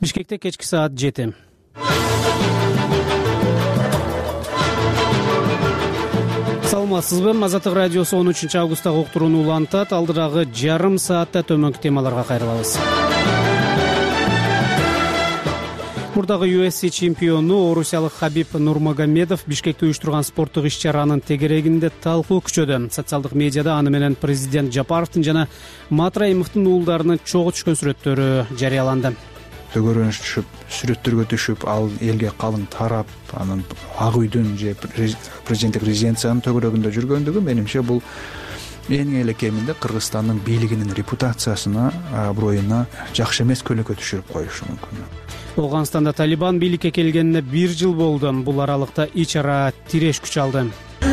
Бишкекте кечки саат 7. Саламатсызбы? Азаттык радиосу 13 августтагы уктурууну улантат. Алдырагы жарым саатта төмөнкү темаларга кайрылабыз. Мурдагы UFC чемпиону орусиялык Хабиб Нурмагомедов Бишкекте уюштурган спорттук иш-чаранын тегерегинде талкуу күчөдө. Социалдык медиада аны менен президент Жапаровдун жана Мат Раимовдун уулдарынын чогуу түшкөн сүрөттөрү жарыяланды. Төгөрөнүш түшүп, сүрөттөргө түшүп, ал элге калың тарап, анын Ак үйдүн же президенттик резиденциянын төгөрөгүндө жүргөндүгү менимче бул эң эле кеминде Кыргызстандын бийлигинин репутациясына, аброюна жакшы эмес көлөкө түшүрүп коюшу мүмкүн. Оганстанда Талибан бийликке келгенине 1 жыл болду. Бул аралыкта ич ара тиреш күч алды.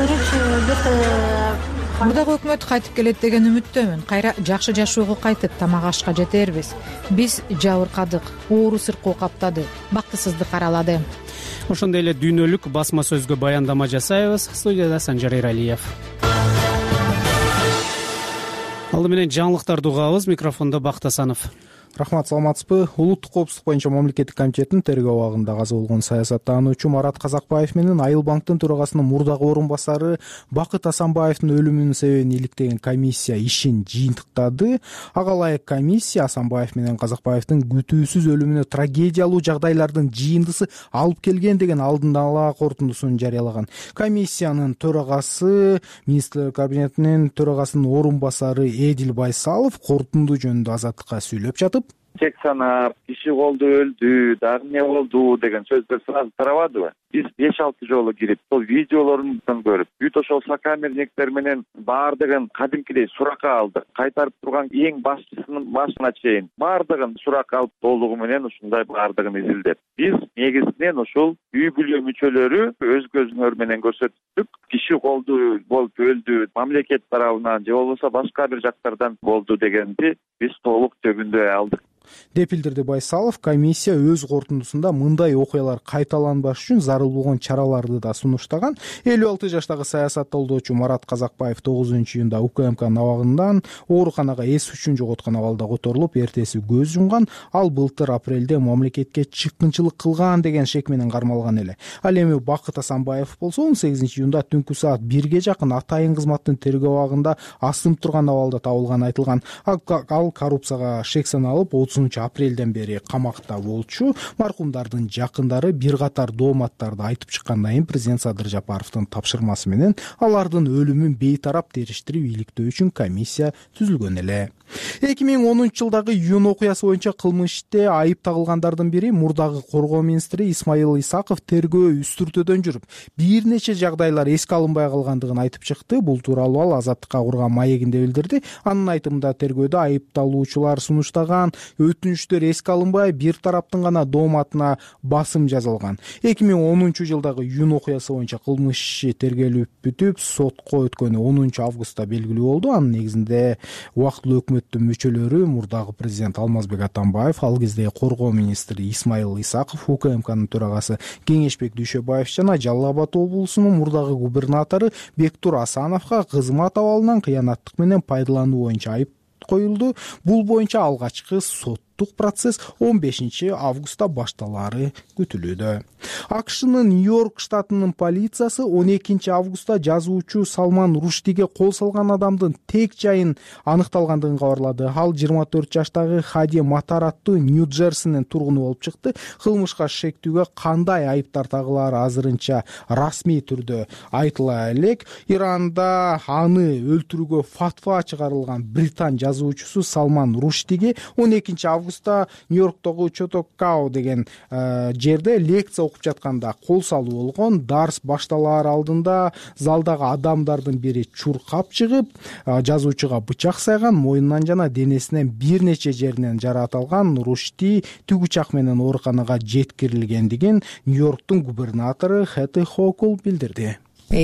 Мурдагы өкмөт кайтып келет деген үмүттөмүн. Кайра жакшы жашоого кайтып тамак ашка жетербиз. Биз жабыркадык, оору сыркоо каптады, бактысыздык аралады. Ошондой эле дүйнөлүк басма сөзгө баяндама жасайбыз. Студияда Санжар Эралиев. Алды менен жаңылыктарды угабыз. Микрофондо Бактасанов. Рахмат, саламатсызбы? Улуттук коопсуздук боюнча мамлекеттик комитеттин тергөө абагында каза болгон саясаттануучу Марат Казакбаев менен Айыл банктын төрагасынын мурдагы орун басары Бакыт Асанбаевдин өлүмүнүн себебин иликтеген комиссия ишин жыйынтыктады. Ага ылайык комиссия Асанбаев менен Казакбаевдин күтүүсүз өлүмүнө трагедиялуу жагдайлардын жыйындысы алып келген деген алдын ала корутундусун жарыялаган. Комиссиянын төрагасы министрлер кабинетинин төрагасынын орун басары Эдил Байсалов корутунду жөнүндө Азаттыкка сүйлөп жатып, чек санап, киши колду өлдү, дагы эмне болду деген сөздөр сразу тарабадыбы? Биз 5-6 жолу кирип, сол видеолорундан көрүп, бүт ошол сокамерниктер менен баардыгын кадимкидей суракка алдык. Кайтарып турган эң башчысынын башына чейин баардыгын суракка алып толугу менен ушундай баардыгын изилдеп. Биз негизинен ушул үй бүлө мүчөлөрү өз көзүңөр менен көрсөттүк. Киши колду болуп өлдү, мамлекет тарабынан же болбосо башка бир жактардан болду дегенди биз толук төгүндөй алдык, деп билдирди Байсалов. Комиссия өз корутундусунда мындай окуялар кайталанбаш үчүн зарыл болгон чараларды да сунуштаган. 56 жаштагы саясаттоолдоочу Марат Казакбаев 9-июнда УКМКнын абагынан ооруканага эс үчүн жоготкон абалда которулуп, эртеси көз жумган. Ал былтыр апрелде мамлекетке чыккынчылык кылган деген шек менен кармалган эле. Ал эми Бакыт Асанбаев болсо 18-июнда түнкү саат 1ге жакын Атайын кызматтын тергөө абагында асынып турган абалда табылган айтылган. Ал коррупцияга шек саналып 30 апрелден бери камакта болчу. Маркумдардын жакындары бир катар дооматтарды айтып чыккандан кийин президент Садыр Жапаровдун тапшырмасы менен алардын өлүмүн бейтарап териштирип иликтөө үчүн комиссия түзүлгөн эле. 2010 жылдагы июнь окуясы боюнча кылмыш иште айып тагылгандардын бири мурдагы коргоо министри Исмаил Исаков тергөө үстүртөдөн жүрүп, бир нече жагдайлар эске алынбай калгандыгын айтып чыкты. Бул тууралуу ал Азаттыкка курган маегинде билдирди. Анын айтымында тергөөдө айыпталуучулар сунуштаган өтүнүчтөр эске алынбай, бир тараптын гана дооматына басым жазылган. 2010 жылдагы июнь окуясы боюнча кылмыш иши тергелип бүтүп, сотко өткөнү 10 августта белгилүү болду. Анын негизинде убактылуу өкмөттүн мүчөлөрү мурдагы президент Алмазбек Атамбаев, ал кезде коргоо министри Исмаил Исаков, УКМКнын төрагасы Кеңешбек Дүйшөбаев жана Жалал Абад облусунун мурдагы губернатору Бектур Асановго кызмат абалынан кыянаттык менен пайдалануу боюнча айып коюлду. Бул боюнча алгачкы соттук процесс 15 августта башталары күтүлүүдө. АКШнын Нью-Йорк штатынын полициясы 12 августта жазуучу Салман Руштиге кол салган адамдын тек жайын аныкталгандыгын кабарлады. Ал 24 жаштагы Хади Матар аттуу Нью-Джерсинин тургуну болуп чыкты. Кылмышка шектүүгө кандай айыптар тагылары азырынча расмий түрдө айтыла элек. Иранда аны өлтүрүүгө фатва чыгарылган Британ жазуучусу Салман Руштиге 12 августта Нью-Йорктогу Чотокау деген жерде лекция окуп жатканда кол салуу болгон. Дарс башталаар алдында залдагы адамдардын бири чуркап чыгып, жазуучуга бычак сайган, мойнунан жана денесинен бир нече жеринен жараат алган. Рушти түг бычак менен ооруканага жеткирилгендигин Нью-Йорктун губернатору Хэти Хокул билдирди.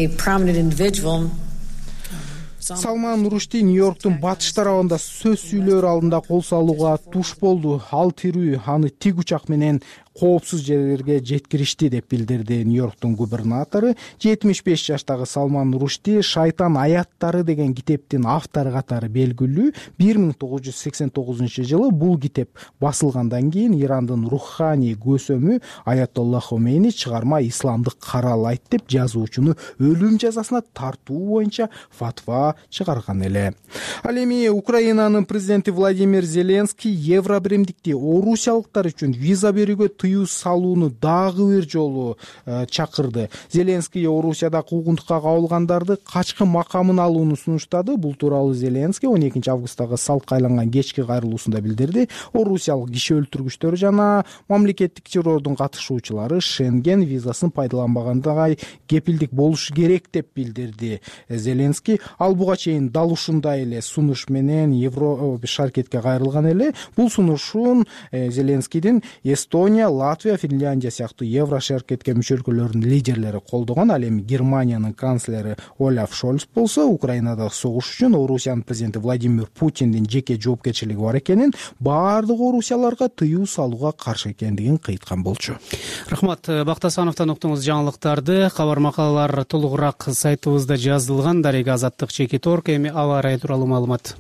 Салман Рушти Нью-Йорктун батыш тарабында сөз сүйлөөр алдында кол салууга туш болду. Ал тирүү, аны тиг учак менен коопсуз жерлерге жеткиришти деп билдирди Нью-Йорктун губернатору. 75 жаштагы Салман Рушди «Шайтан аяттары» деген китептин автору катары белгилүү. 1989 жылы бул китеп басылгандан кийин Ирандын руханий көсөмү Аятолла Хомейни чыгарма исламдык каралайт деп жазуучуну өлүм жазасына тартуу боюнча фатва чыгарган эле. Ал эми Украинанын президенти Владимир Зеленский Евро биримдикти орусиялыктар үчүн виза берүүгө тыюу салууну дагы бир жолу чакырды. Зеленский Орусияда куугунтукка кабылгандарды качкы макамын алууну сунуштады. Бул тууралуу Зеленский 12 августтагы салкы айланган кечки кайрылуусунда билдирди. Орусиялык киши өлтүргүчтөр жана мамлекеттик террордун катышуучулары Шенген визасын пайдаланбагандай кепилдик болушу керек деп билдирди Зеленский. Ал буга чейин дал ушундай эле сунуш менен Евро шаркетке кайрылган эле. Бул сунушун Зеленскийдин Эстония, Латвия, Финляндия сыяктуу Евро шаркетке мүчө өлкөлөрдүн лидерлери колдогон. Ал эми Германиянын канцлери Олаф Шольц болсо Украинадагы согуш үчүн Орусиянын президенти Владимир Путиндин жеке жоопкерчилиги бар экенин, баардык орусияларга тыюу салууга каршы экендигин кыйткан болчу. Рахмат. Бактасановдон уктуңуз жаңылыктарды. Кабар макалалар толугураак сайтыбызда жазылган. Дарега Азаттык Чекиторг. Эми аба ырайы тууралуу маалымат.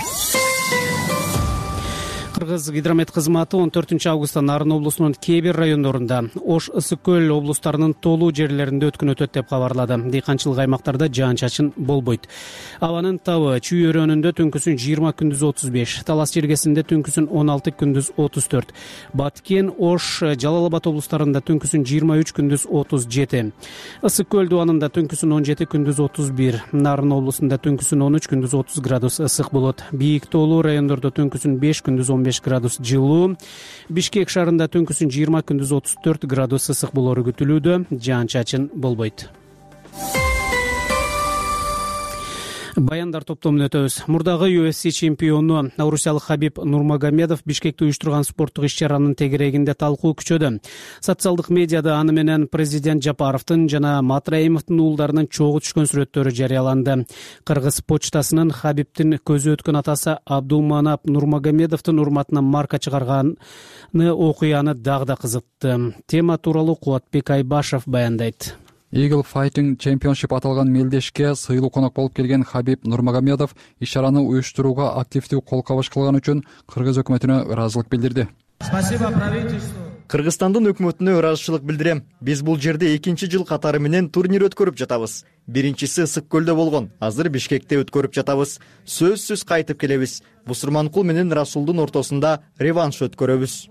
Кыргыз гидромет кызматы 14 августта Нарын облусунун кээ бир райондорунда, Ош, Ысык көл облустарынын толуу жерлеринде өткөн өтөт деп кабарлады. Дыйканчылык аймактарда жаан-чачын болбойт. Абанын табы Чүй өрөөнүндө түнкүсүн 20, күндүз 35, Талас жергесинде түнкүсүн 16, күндүз 34, Баткен, Ош, Жалал Абад облустарында түнкүсүн 23, күндүз 37, Ысык көл дубанында түнкүсүн 17, күндүз 31, Нарын облусунда түнкүсүн 13, күндүз 30 градус ысык болот. Бийик тоолуу райондордо түнкүсүн 5, күндүз 15 градус жылуу. Бишкек шаарында түнкүсүн 20, күндүз 34 градус ысык болору күтүлүүдө. Жаан-чачын болбойт. Баяндар топтомун өтөбүз. Мурдагы UFC чемпиону орусиялык Хабиб Нурмагомедов Бишкекте уюштурган спорттук иш-чаранын тегерегинде талкуу күчөдө. Социалдык медиада аны менен президент Жапаровдун жана Матраимовдун уулдарынын чогуу түшкөн сүрөттөрү жарыяланды. Кыргыз почтасынын Хабибтин көзү өткөн атасы Абдулманап Нурмагомедовдун урматына марка чыгарганы окуяны дагы да кызыкты. Тема тууралуу Кубатбек Айбашев баяндайт. Eagle Fighting Championship аталган мелдешке сыйлуу конок болуп келген Хабиб Нурмагомедов иш-чараны уюштурууга активдүү кол кабыш кылган үчүн кыргыз өкмөтүнө ыраазычылык билдирди. Спасибо правительству. Кыргызстандын өкмөтүнө ыраазычылык билдирем. Биз бул жерде 2-жыл катары менен турнир өткөрүп жатабыз. Биринчиси Ысык көлдө болгон. Азыр Бишкекте өткөрүп жатабыз. Сөзсүз кайтып келебиз. Бусурманкул менен Расулдун ортосунда реванш өткөрөбүз.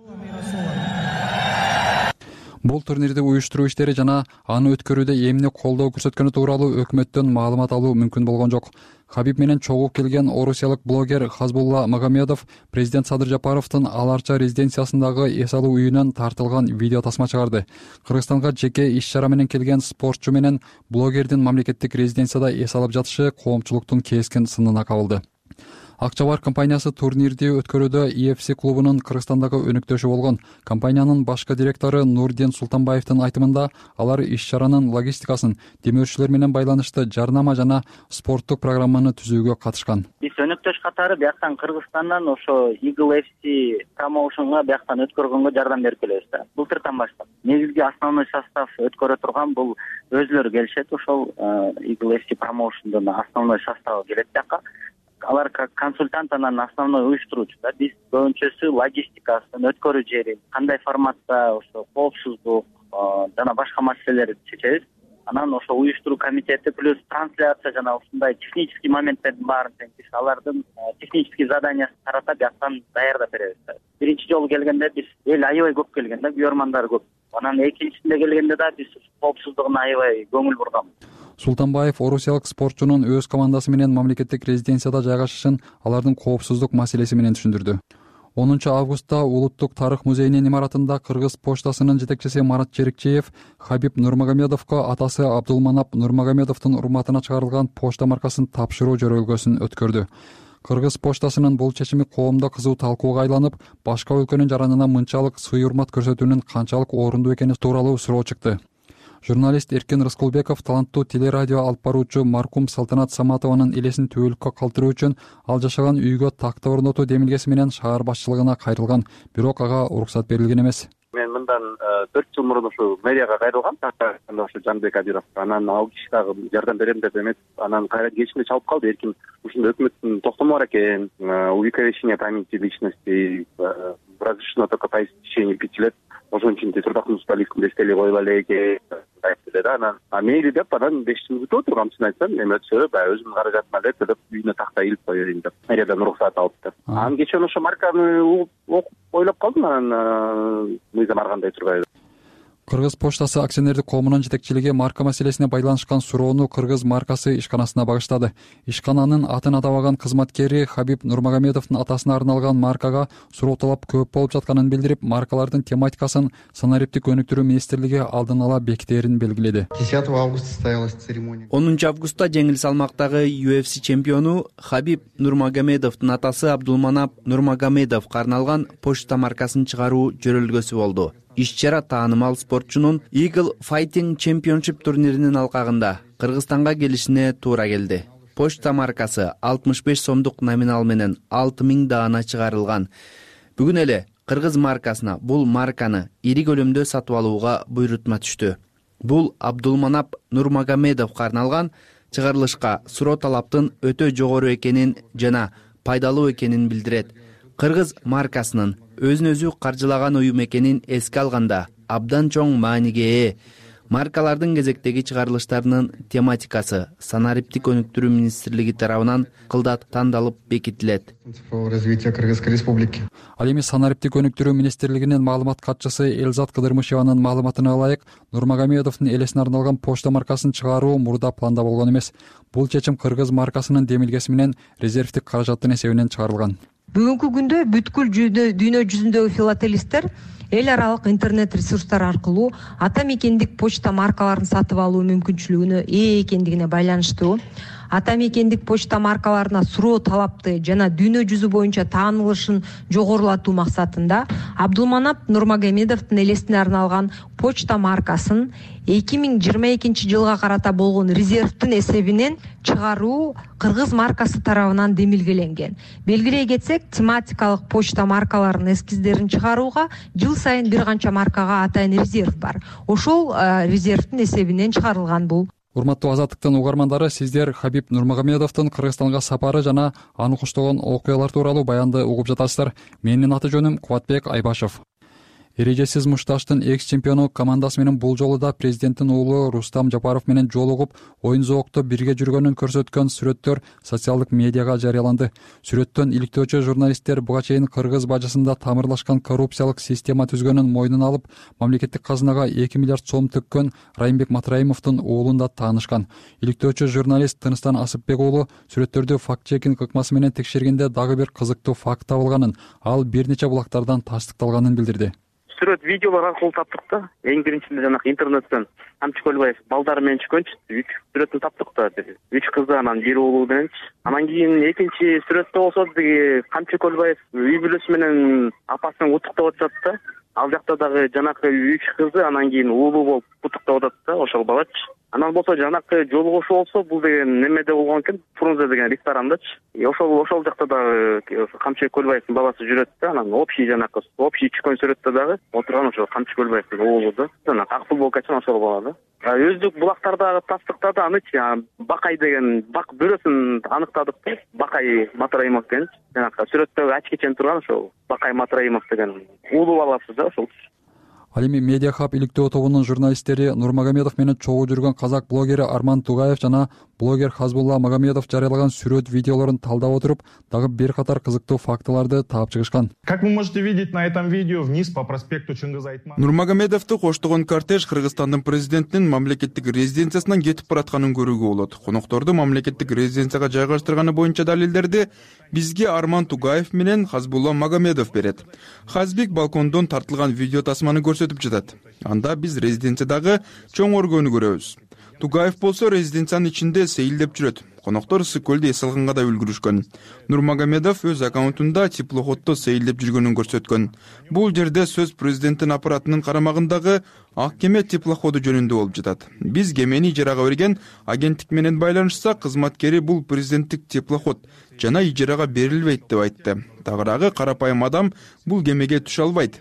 Бул турнирди уюштуруу иштери жана аны өткөрүүдө эмне колдоо көрсөткөнү тууралуу өкмөттөн маалымат алуу мүмкүн болгон жок. Хабиб менен чогуу келген орусиялык блогер Хазбулла Магомедов президент Садыр Жапаровдун Аларча резиденциясындагы эс алуу үйүнөн тартылган видео тасма чыгарды. Кыргызстанга жеке иш-чара менен келген спортчу менен блогердин мамлекеттик резиденцияда эс алып жатышы коомчулуктун кескин сынына кабылды. Акчабар компаниясы турнирди өткөрүүдө EFC клубунун Кыргызстандагы өнүктөшү болгон. Компаниянын башкы директору Нурден Султанбаевдин айтымында, алар иш-чаранын логистикасын, демөөрчүлөр менен байланышты жарнама жана спорттук программаны түзүүгө катышкан. Биз өнүктөш катары бияктан Кыргызстандан ошо Eagle FC промоушнга бияктан өткөргөнгө жардам берип келебиз да. Былтыртан баштап. Негизги основной состав өткөрө турган бул өзүлөрү келишет, ошол Eagle FC промоушндун основной составы келет бияка. Алар как консультант, анан основной уюштуруучу да. Биз көбүнчөсү логистикасын, өткөрүү жерин, кандай форматта, ошо коопсуздук жана башка маселелерди чечебиз. Анан ошо уюштуруу комитети плюс трансляция жана ушундай технический моменттердин баарын тең биз алардын технический заданиясын таратып бияктан даярдап беребиз. Биринчи жолу келгенде биз эл аябай көп келген да, күйөрмандар көп. Анан экинчисинде келгенде да биз коопсуздугуна аябай көңүл бурганбыз. Султанбаев орусиялык спортчунун өз командасы менен мамлекеттик резиденцияда жайгашышын алардын коопсуздук маселеси менен түшүндүрдү. 10 августта Улуттук тарых музейинин имаратында Кыргыз почтасынын жетекчиси Марат Черикчиев Хабиб Нурмагомедовго атасы Абдулманап Нурмагомедовдун урматына чыгарылган почта маркасын тапшыруу жөрөлгөсүн өткөрдү. Кыргыз почтасынын бул чечими коомдо кызуу талкууга айланып, башка өлкөнүн жаранына мынчалык сый урмат көрсөтүүнүн канчалык орунду экени тууралуу суроо чыкты. Журналист Эркин Рыскулбеков таланттуу телерадио алып баруучу маркум Салтанат Саматованын элесин түбөлүккө калтыруу үчүн ал жашаган үйгө такта орнотуу демилгеси менен шаар башчылыгына кайрылган, бирок ага уруксат берилген эмес. Мен андан 4 жыл мурун ушу мэрияга кайрылгам, ошо Жанбек Абиров. Анан ал киши дагы жардам берем деп эметип, анан кайра келишимде чалып калды. Эркин ушундай өкмөттүн токтому бар экен, увековечение памяти личности, разрешено только по истечении 5 лет. Ошон үчүн Турдакмыс Балиевдин эстелиги коюла элек айтты да. Анан мейли деп анан 5 жыл күтүп отургам, чын айтсам. Эми өтсө баягы өзүмдүн каражатыма элек деп үйүнө такта илип коеюн деп. Мэриядан уруксат алыптыр. Анан кечээ ошо марканы окуп ойлоп калдым, анан мыйзам ар кандай турбайбы. Кыргыз поштасы акционердик коомунун жетекчилиги марка маселесине байланышкан суроону Кыргыз маркасы ишканасына багыштады. Ишкананын атын атабаган кызматкери Хабиб Нурмагомедовдун атасына арналган маркага суроо талап көп болуп жатканын билдирип, маркалардын тематикасын санариптик өнүктүрүү министрлиги алдын ала бекитерин белгиледи. 10 августа состоялась церемония. 10 августта жеңил салмактагы UFC чемпиону Хабиб Нурмагомедовдун атасы Абдулманап Нурмагомедовго арналган почта маркасын чыгаруу жөрөлгөсү болду. Иш-чара таанымал спортчунун Eagle Fighting Championship турниринин алкагында Кыргызстанга келишине туура келди. Почта маркасы 65 сомдук номинал менен 6000 даана чыгарылган. Бүгүн эле Кыргыз маркасына бул марканы ири көлөмдө сатып алууга буйрутма түштү. Бул Абдулманап Нурмагомедовго арналган чыгарылышка суроо талаптын өтө жогору экенин жана пайдалуу экенин билдирет. Кыргыз маркасынын өзүн-өзү каржылаган уюм экенин эске алганда абдан чоң мааниге ээ. Маркалардын кезектеги чыгарылыштарынын тематикасы санариптик өнүктүрүү министрлиги тарабынан кылдат тандалып бекитилет. Развитие Кыргызской республики. Ал эми санариптик өнүктүрүү министрлигинин маалымат катчысы Элзат Кыдырмышеванын маалыматына ылайык, Нурмагомедовдун элесине арналган почта маркасын чыгаруу мурда планда болгон эмес. Бул чечим Кыргыз маркасынын демилгеси менен резервдик каражаттын эсебинен чыгарылган. Бүгүнкү күндө бүткүл дүйнө жүзүндөгү филателисттер эл аралык интернет ресурстар аркылуу ата мекендик почта маркаларын сатып алуу мүмкүнчүлүгүнө ээ экендигине байланыштуу. Ата мекендик почта маркаларына суроо талапты жана дүйнө жүзү боюнча таанылышын жогорулатуу максатында Абдулманап Нурмагомедовдун элесине арналган почта маркасын 2022 жылга карата болгон резервдин эсебинен чыгаруу Кыргыз маркасы тарабынан демилгеленген. Белгилей кетсек, тематикалык почта маркаларынын эскиздерин чыгарууга жыл сайын бир канча маркага атайын резерв бар. Ошол резервдин эсебинен чыгарылган бул. Урматтуу Азаттыктын угармандары, сиздер Хабиб Нурмагомедовдун Кыргызстанга сапары жана аны коштогон окуялар тууралуу баянды угуп жатасыздар. Менин аты жөнүм Кубатбек Айбашев. Эрежесиз мушташтын экс-чемпиону командасы менен бул жолу да президенттин уулу Рустам Жапаров менен жолугуп, оюн зоокто бирге жүргөнүн көрсөткөн сүрөттөр социалдык медиага жарыяланды. Сүрөттөн иликтөөчү журналисттер буга чейин Кыргыз бажасында тамырлашкан коррупциялык система түзгөнүн мойнуна алып, мамлекеттик казынага 2 миллиард сом төккөн Райымбек Матраимовдун уулун да таанышкан. Иликтөөчү журналист Тыныстан Асыпбек уулу сүрөттөрдү факт-чекинг ыкмасы менен текшергенде дагы бир кызыктуу факт табылганын, ал бир нече булактардан тастыкталганын билдирди. Сүрөт видеолор аркылуу таптык да. Эң биринчиде жанагы интернеттен Камчы Көлбаев балдары менен чыккөнчү 3 сүрөтүн таптык да. 3 кызы, анан бир уулу мененчи. Анан кийин экинчи сүрөттө болсо деги Камчы Көлбаев үй бүлөсү менен апасын куттуктап атат да. Ал жакта дагы жанакы 3 кызы, анан кийин уулу болуп куттуктап атат да, ошол балачы. Анан болсо жанакы жолугушуу болсо бул деген немеде болгон экен, Фрунзе деген ресторандачы. Ошол жакта дагы Камчы Көлбаевдин баласы жүрөт да, анан общий чыккан сүрөттө дагы отурган ошо Камчы Көлбаевдин уулу да. Жанакы ак футболкачы ошол бала да. Өздүк булактардагы тастыктады анычы, Бакай деген бак бөрөсүн аныктадык да. Бакай Матраимов экен. Жанакы сүрөттөгү ачкечен турган ошол Бакай Матраимов деген уулу баласы да ошол. Ал эми Медиа Хаб иликтөө тобунун журналисттери Нурмагомедов менен чогуу жүргөн казак блогери Арман Тугаев жана блогер Хазбулла Магомедов жарыялаган сүрөт видеолорун талдап отуруп, дагы бир катар кызыктуу фактыларды таап чыгышкан. Как вы можете видеть на этом видео, вниз по проспекту Чингиза Айтматова. Нурмагомедовду коштогон кортеж Кыргызстандын президентинин мамлекеттик резиденциясынан кетип баратканын көрүүгө болот. Конокторду мамлекеттик резиденцияга жайгаштырганы боюнча далилдерди бизге Арман Тугаев менен Хазбулла Магомедов берет. Хазбек балкондон тартылган видео тасманы көрсөтүп жатат. Анда биз резиденциядагы чоң өргөнү көрөбүз. Тугаев болсо резиденциянын ичинде сейилдеп жүрөт. Коноктор ысык көлдү эс алганга да үлгүрүшкөн. Нурмагомедов өз аккаунтунда теплоходдо сейилдеп жүргөнүн көрсөткөн. Бул жерде сөз президенттин аппаратынын карамагындагы ак кеме теплоходу жөнүндө болуп жатат. Биз кемени ижарага берген агенттик менен байланышсак, кызматкери бул президенттик теплоход жана ижарага берилбейт деп айтты. Тагыраагы карапайым адам бул кемеге түшө албайт.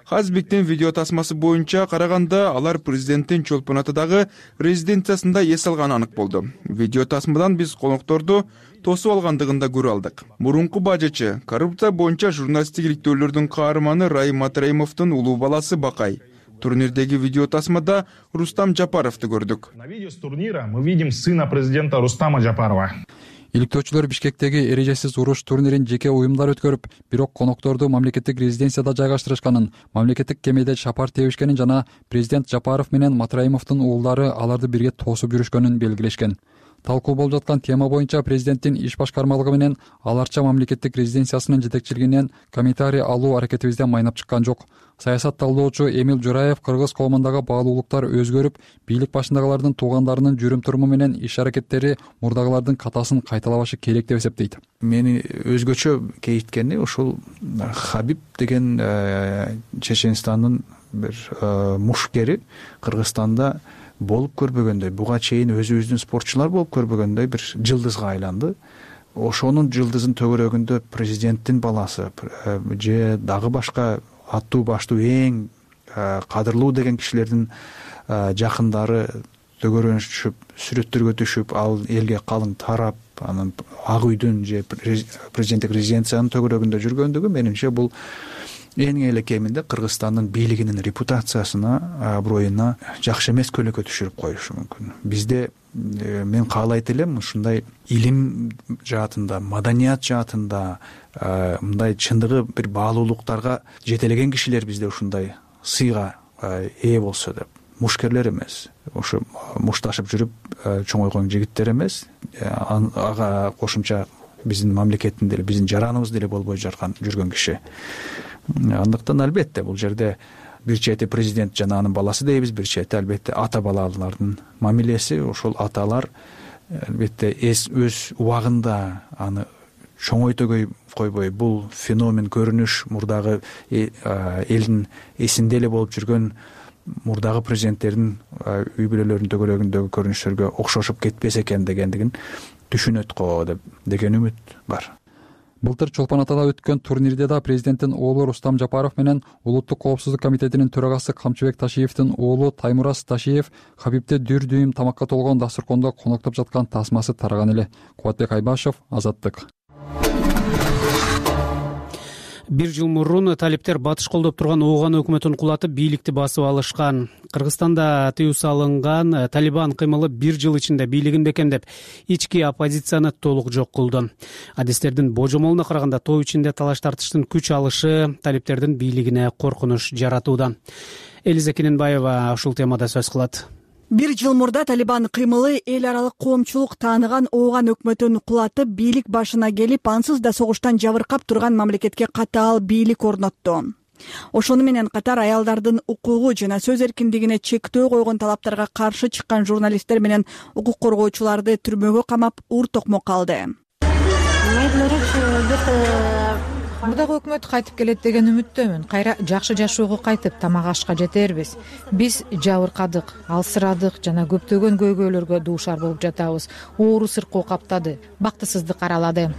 Хазбектин видео тасмасы боюнча караганда алар президенттин чолпон атадагы резиденциясында эс алганы анык болду. Видео тасмадан биз конокторду тосуп алгандыгын да көрө алдык. Мурунку бажычы, коррупция боюнча журналисттик иликтөөлөрдүн каарманы Раим Матраимовдун улуу баласы Бакай. Турнирдеги видео тасмада Рустам Жапаровду көрдүк. На видео с турнира мы видим сына президента Рустама Жапарова. Иликтөөчүлөр Бишкектеги эрежесиз уруш турнирин жеке уюмдар өткөрүп, бирок конокторду мамлекеттик резиденцияда жайгаштырышканын, мамлекеттик кемеде шапар тебишкенин жана президент Жапаров менен Матраимовдун уулдары аларды бирге тосуп жүрүшкөнүн белгилешкен. Талкуу болуп жаткан тема боюнча президенттин иш башкармалыгы менен аларча мамлекеттик резиденциясынын жетекчилигинен комментарий алуу аракетибизден майнап чыккан жок. Саясат талдоочу Эмил Жураев кыргыз коомундагы баалуулуктар өзгөрүп, бийлик башындагылардын туугандарынын жүрүм туруму менен иш аракеттери мурдагылардын катасын кайталабашы керек деп эсептейт. Мени өзгөчө кейиткени ушул Хабиб деген Чеченстандын бир мушкери Кыргызстанда болуп көрбөгөндөй, буга чейин өзүбүздүн спортчулар болуп көрбөгөндөй бир жылдызга айланды. Ошонун жылдызын төгөрөгүндө президенттин баласы же дагы башка аттуу баштуу эң кадырлуу деген кишилердин жакындары төгөрөнүшүп, сүрөттөргө түшүп, ал элге калың тарап, анан Ак үйдүн же президенттик резиденциянын төгөрөгүндө жүргөндүгү менимче бул эң эле кеминде Кыргызстандын бийлигинин репутациясына, аброюна жакшы эмес көлөкө түшүрүп коюшу мүмкүн. Бизде мен каалайт элем ушундай илим жаатында, маданият жаатында, мындай чындыгы бир баалуулуктарга жетелеген кишилер бизде ушундай сыйга ээ болсо деп. Мушкерлер эмес, ошо мушташып жүрүп чоңойгон жигиттер эмес, ага кошумча биздин мамлекеттин деле, биздин жараныбыз деле болбой жүргөн киши. Андыктан албетте бул жерде бир чети президент жана анын баласы дейбиз, бир чети албетте ата балалардын мамилеси, ошол аталар албетте өз убагында аны чоңойтөгөй койбой, бул феномен, көрүнүш мурдагы элдин эсинде эле болуп жүргөн мурдагы президенттердин үй бүлөлөрүнүн төгөрөгүндөгү көрүнүштөргө окшошуп кетпес экен дегендигин түшүнөт го деген үмүт бар. Былтыр Чолпон Атада өткөн турнирде да президенттин уулу Рустам Жапаров менен Улуттук коопсуздук комитетинин төрагасы Камчыбек Ташиевдин уулу Таймураз Ташиев Хабибде дүр дүйүм тамакка толгон дасторкондо коноктоп жаткан тасмасы тараган эле. Кубатбек Айбашев, Азаттык. Бир жыл мурун талиптер батыш колдоп турган Ооган өкмөтүн кулатып, бийликти басып алышкан. Кыргызстанда тыюу салынган Талибан кыймылы бир жыл ичинде бийлигин бекемдеп, ички оппозицияны толук жок кылды. Адистердин божомолуна караганда тоо ичинде талаш тартыштын күч алышы талиптердин бийлигине коркунуч жаратууда. Элиза Кененбаева ушул темада сөз кылат. Бир жыл мурда Талибан кыймылы эл аралык коомчулук тааныган Ооган өкмөтүн кулатып, бийлик башына келип, ансыз да согуштан жабыркап турган мамлекетке катаал бийлик орнотту. Ошону менен катар аялдардын укугу жана сөз эркиндигине чектөө койгон талаптарга каршы чыккан журналисттер менен укук коргоочуларды түрмөгө камап, ур токмо калды. Мурдагы өкмөт кайтып келет деген үмүттөмүн. Кайра жакшы жашоого кайтып, тамак ашка жетербиз. Биз жабыркадык, алсырадык жана көптөгөн көйгөйлөргө дуушар болуп жатабыз. Оору сыркоо каптады, бактысыздык аралады.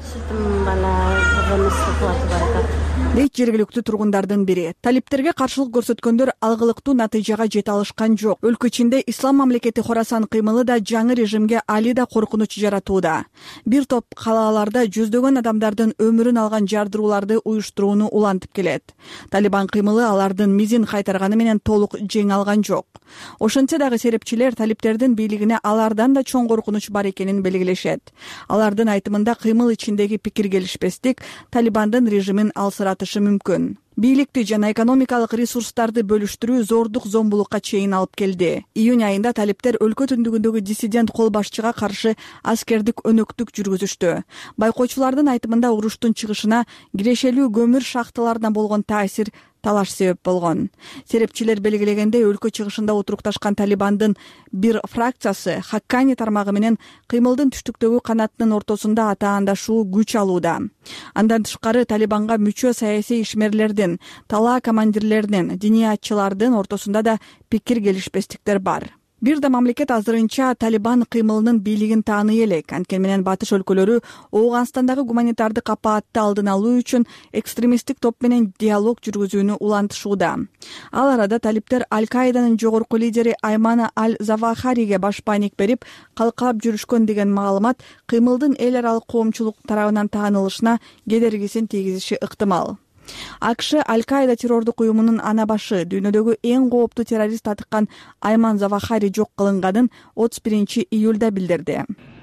Дейт жергиликтүү тургундардын бири. Талиптерге каршылык көрсөткөндөр алгылыктуу натыйжага жете алышкан жок. Өлкө ичинде ислам мамлекети Хорасан кыймылы да жаңы режимге али да коркунуч жаратууда. Бир топ калааларда жүздөгөн адамдардын өмүрүн алган жардырууларды уюштурууну улантып келет. Талибан кыймылы алардын мизин кайтарганы менен толук жеңе алган жок. Ошентсе дагы серепчилер талиптердин бийлигине алардан да чоң коркунуч бар экенин белгилешет. Алардын айтымында кыймыл ичиндеги пикир келишпестик Талибандын режимин алсыратышы мүмкүн. Бийликти жана экономикалык ресурстарды бөлүштүрүү зордук зомбулукка чейин алып келди. Июнь айында талиптер өлкө түндүгүндөгү диссидент кол башчыга каршы аскердик өнөктүк жүргүзүштү. Байкоочулардын айтымында уруштун чыгышына кирешелүү көмүр шахталарына болгон таасир талаш себеп болгон. Серепчилер белгилегендей, өлкө чыгышында отурукташкан Талибандын бир фракциясы Хаккани тармагы менен кыймылдын түштүктөгү канатынын ортосунда атаандашуу күч алууда. Андан тышкары Талибанга мүчө саясий ишмерлердин, талаа командирлеринин, диниятчылардын ортосунда да пикир келишпестиктер бар. Бир да мамлекет азырынча Талибан кыймылынын бийлигин тааный элек. Анткени менен батыш өлкөлөрү Ооганстандагы гуманитардык апаатты алдын алуу үчүн экстремисттик топ менен диалог жүргүзүүнү улантышууда. Ал арада талиптер Аль-Каиданын жогорку лидери Аймана Аль-Завахариге баш байник берип, калкалап жүрүшкөн деген маалымат кыймылдын эл аралык коомчулук тарабынан таанылышына кедергисин тийгизиши ыктымал. АКШ Аль-Каида террордук уюмунун ана башы, дүйнөдөгү эң кооптуу террорист атыккан Айман Завахари жок кылынганын 31-июлда билдирди.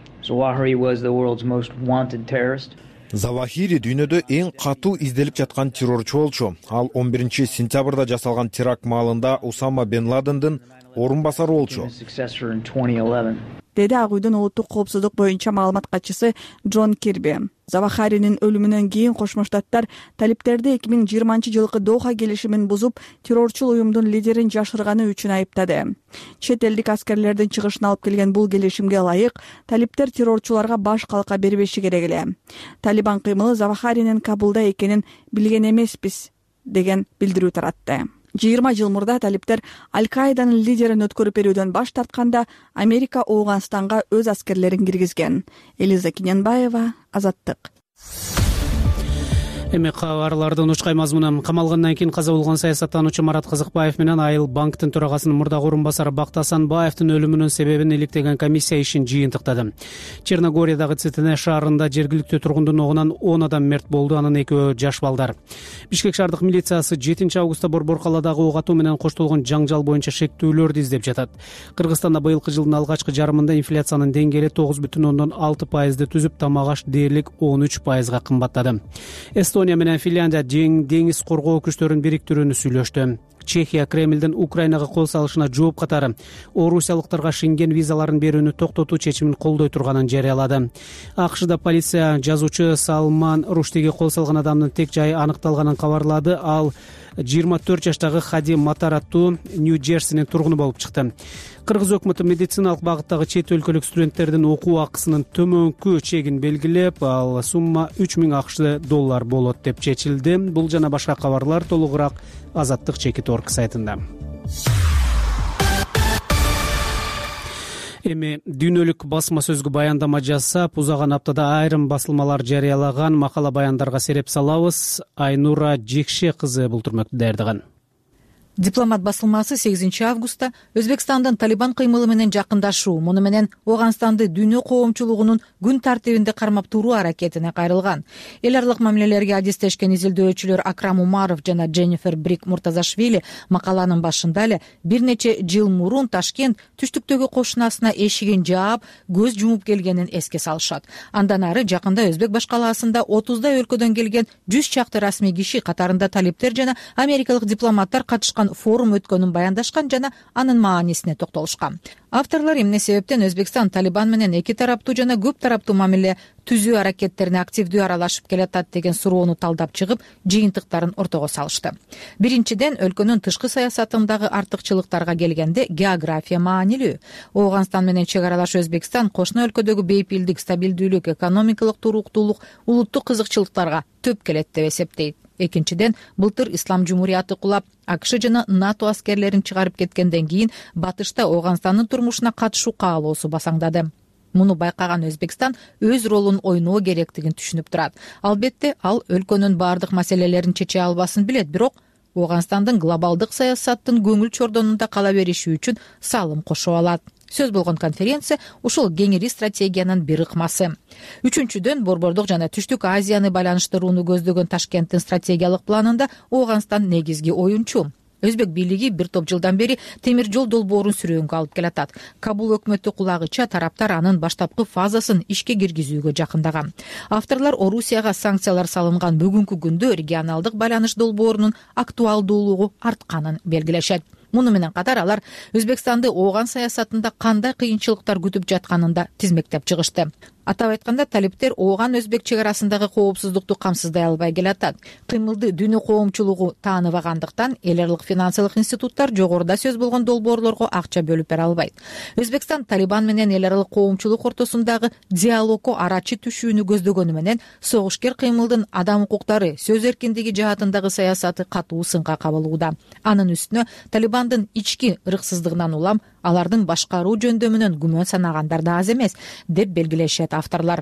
Завахири дүйнөдө эң катуу изделип жаткан террорчу болчу. Ал 11-сентябрда жасалган теракт маалында Усама бен Ладендин орун басары болчу, деди Ак үйдүн улуттук коопсуздук боюнча маалымат катчысы Джон Кирби. Завахаринин өлүмүнөн кийин Кошмо Штаттар талиптерди 2020-жылкы Доха келишимин бузуп, террорчул уюмдун лидерин жашырганы үчүн айыптады. Чет элдик аскерлердин чыгышын алып келген бул келишимге ылайык, талиптер террорчуларга баш калка бербеши керек эле. Талибан кыймылы Завахаринин Кабулда экенин билген эмеспиз деген билдирүү таратты. 20 жыл мурда талиптер Аль-Каиданын лидерин өткөрүп берүүдөн баш тартканда Америка Ооганстанга өз аскерлерин киргизген. Элиза Киненбаева, Азаттык. Эми кабарлардын учкай мазмуну. Камалгандан кийин каза болгон саясаттануучу Марат Кызыкбаев менен Айыл банктын төрагасынын мурдагы орун басары Бакыт Асанбаевдин өлүмүнүн себебин иликтеген комиссия ишин жыйынтыктады. Черногориядагы Цитине шаарында жергиликтүү тургундун огунан 10 адам мерт болду, анын экөө жаш балдар. Бишкек шаардык милициясы 7 августта Борбор калаадагы ок атуу менен коштолгон жаңжал боюнча шектүүлөрдү издеп жатат. Кыргызстанда быйылкы жылдын алгачкы жарымында инфляциянын деңгээли 9,6% түзүп, тамак аш дээрлик 13%га кымбаттады. Эстония менен Финляндия деңиз коргоо күчтөрүн бириктирүүнү сүйлөштү. Чехия Кремлдин Украинага кол салышына жооп катары орусиялыктарга Шенген визаларын берүүнү токтотуу чечимин колдой турганын жарыялады. АКШда полиция жазуучу Салман Руштиге кол салган адамдын тек жайы аныкталганын кабарлады. Ал 24 жаштагы Хади Матар аттуу Нью-Джерсинин тургуну болуп чыкты. Кыргыз өкмөтү медициналык багыттагы чет өлкөлүк студенттердин окуу акысынын төмөнкү чегин белгилеп, ал сумма $3000 болот деп чечилди. Бул жана башка кабарлар толугураак Азаттык Чекит.орг сайтында. Эми дүйнөлүк басма сөзгө баяндама жасап, узаган аптада айрым басылмалар жарыялаган макала баяндарга сереп салабыз. Айнура Жекше кызы бул түрмөктү даярдаган. Дипломат басылмасы 8 августта Өзбекстандын Талибан кыймылы менен жакындашуу, муну менен Ооганстанды дүйнө коомчулугунун күн тартибинде кармап туруу аракетине кайрылган. Эл аралык мамилелерге адистешкен изилдөөчүлөр Акрам Умаров жана Дженнифер Брик Муртазашвили макаланын башында эле бир нече жыл мурун Ташкент түштүктөгү кошунасына эшигин жаап, көз жумуп келгенин эске салышат. Андан ары жакында Өзбек башкалаасында 30 өлкөдөн келген 100 чакты расмий киши, катарында талиптер жана америкалык дипломаттар катышкан форум өткөнүн баяндашкан жана анын маанисине токтолушкан. Авторлор эмне себептен Өзбекстан Талибан менен эки тараптуу жана көп тараптуу мамиле түзүү аракеттерине активдүү аралашып келатат деген суроону талдап чыгып, жыйынтыктарын ортого салышты. Биринчиден, өлкөнүн тышкы саясатындагы артыкчылыктарга келгенде география маанилүү. Ооганстан менен чек аралаш Өзбекстан кошуна өлкөдөгү бейпилдик, стабилдүүлүк, экономикалык туруктуулук, улуттук кызыкчылыктарга төп келет деп эсептейт. Экинчиден, былтыр Ислам Жумурияты кулап, АКШ жана НАТО аскерлерин чыгарып кеткенден кийин батышта Ооганстандын турмушуна катышуу каалоосу басаңдады. Муну байкаган Өзбекстан өз ролун ойноо керектигин түшүнүп турат. Албетте, ал өлкөнүн бардык маселелерин чече албасын билет, бирок Ооганстандын глобалдык саясаттын көңүл чордонунда кала бериши үчүн салым кошо алат. Сөз болгон конференция ушул кеңири стратегиянын бир ыкмасы. Үчүнчүдөн, Борбордук жана Түштүк Азияны байланыштырууну көздөгөн Ташкенттин стратегиялык планында Ооганстан негизги оюнчу. Өзбек бийлиги бир топ жылдан бери темир жол долбоорун сүрөөнгө алып келатат. Кабул өкмөтү кулагыча тараптар анын баштапкы фазасын ишке киргизүүгө жакындаган. Авторлор Орусияга санкциялар салынган бүгүнкү күндө регионалдык байланыш долбоорунун актуалдуулугу артканын белгилешет. Муну менен катар алар Өзбекстанды Ооган саясатында кандай кыйынчылыктар күтүп жатканын да тизмектеп чыгышты. Атап айтканда, талиптер Ооган-Өзбек чек арасындагы коопсуздукту камсыздай албай келатат. Кыймылды дүйнө коомчулугу тааныбагандыктан эл аралык финансылык институттар жогоруда сөз болгон долбоорлорго акча бөлүп бере албайт. Өзбекстан Талибан менен эл аралык коомчулук ортосундагы диалогко арачы түшүүнү көздөгөнү менен согушкер кыймылдын адам укуктары, сөз эркиндиги жаатындагы саясаты катуу сынга кабылууда. Анын үстүнө Талибандын ички ырксыздыгынан улам алардын башкаруу жөндөмүнөн күмөн санагандар да аз эмес деп белгилешет авторлор.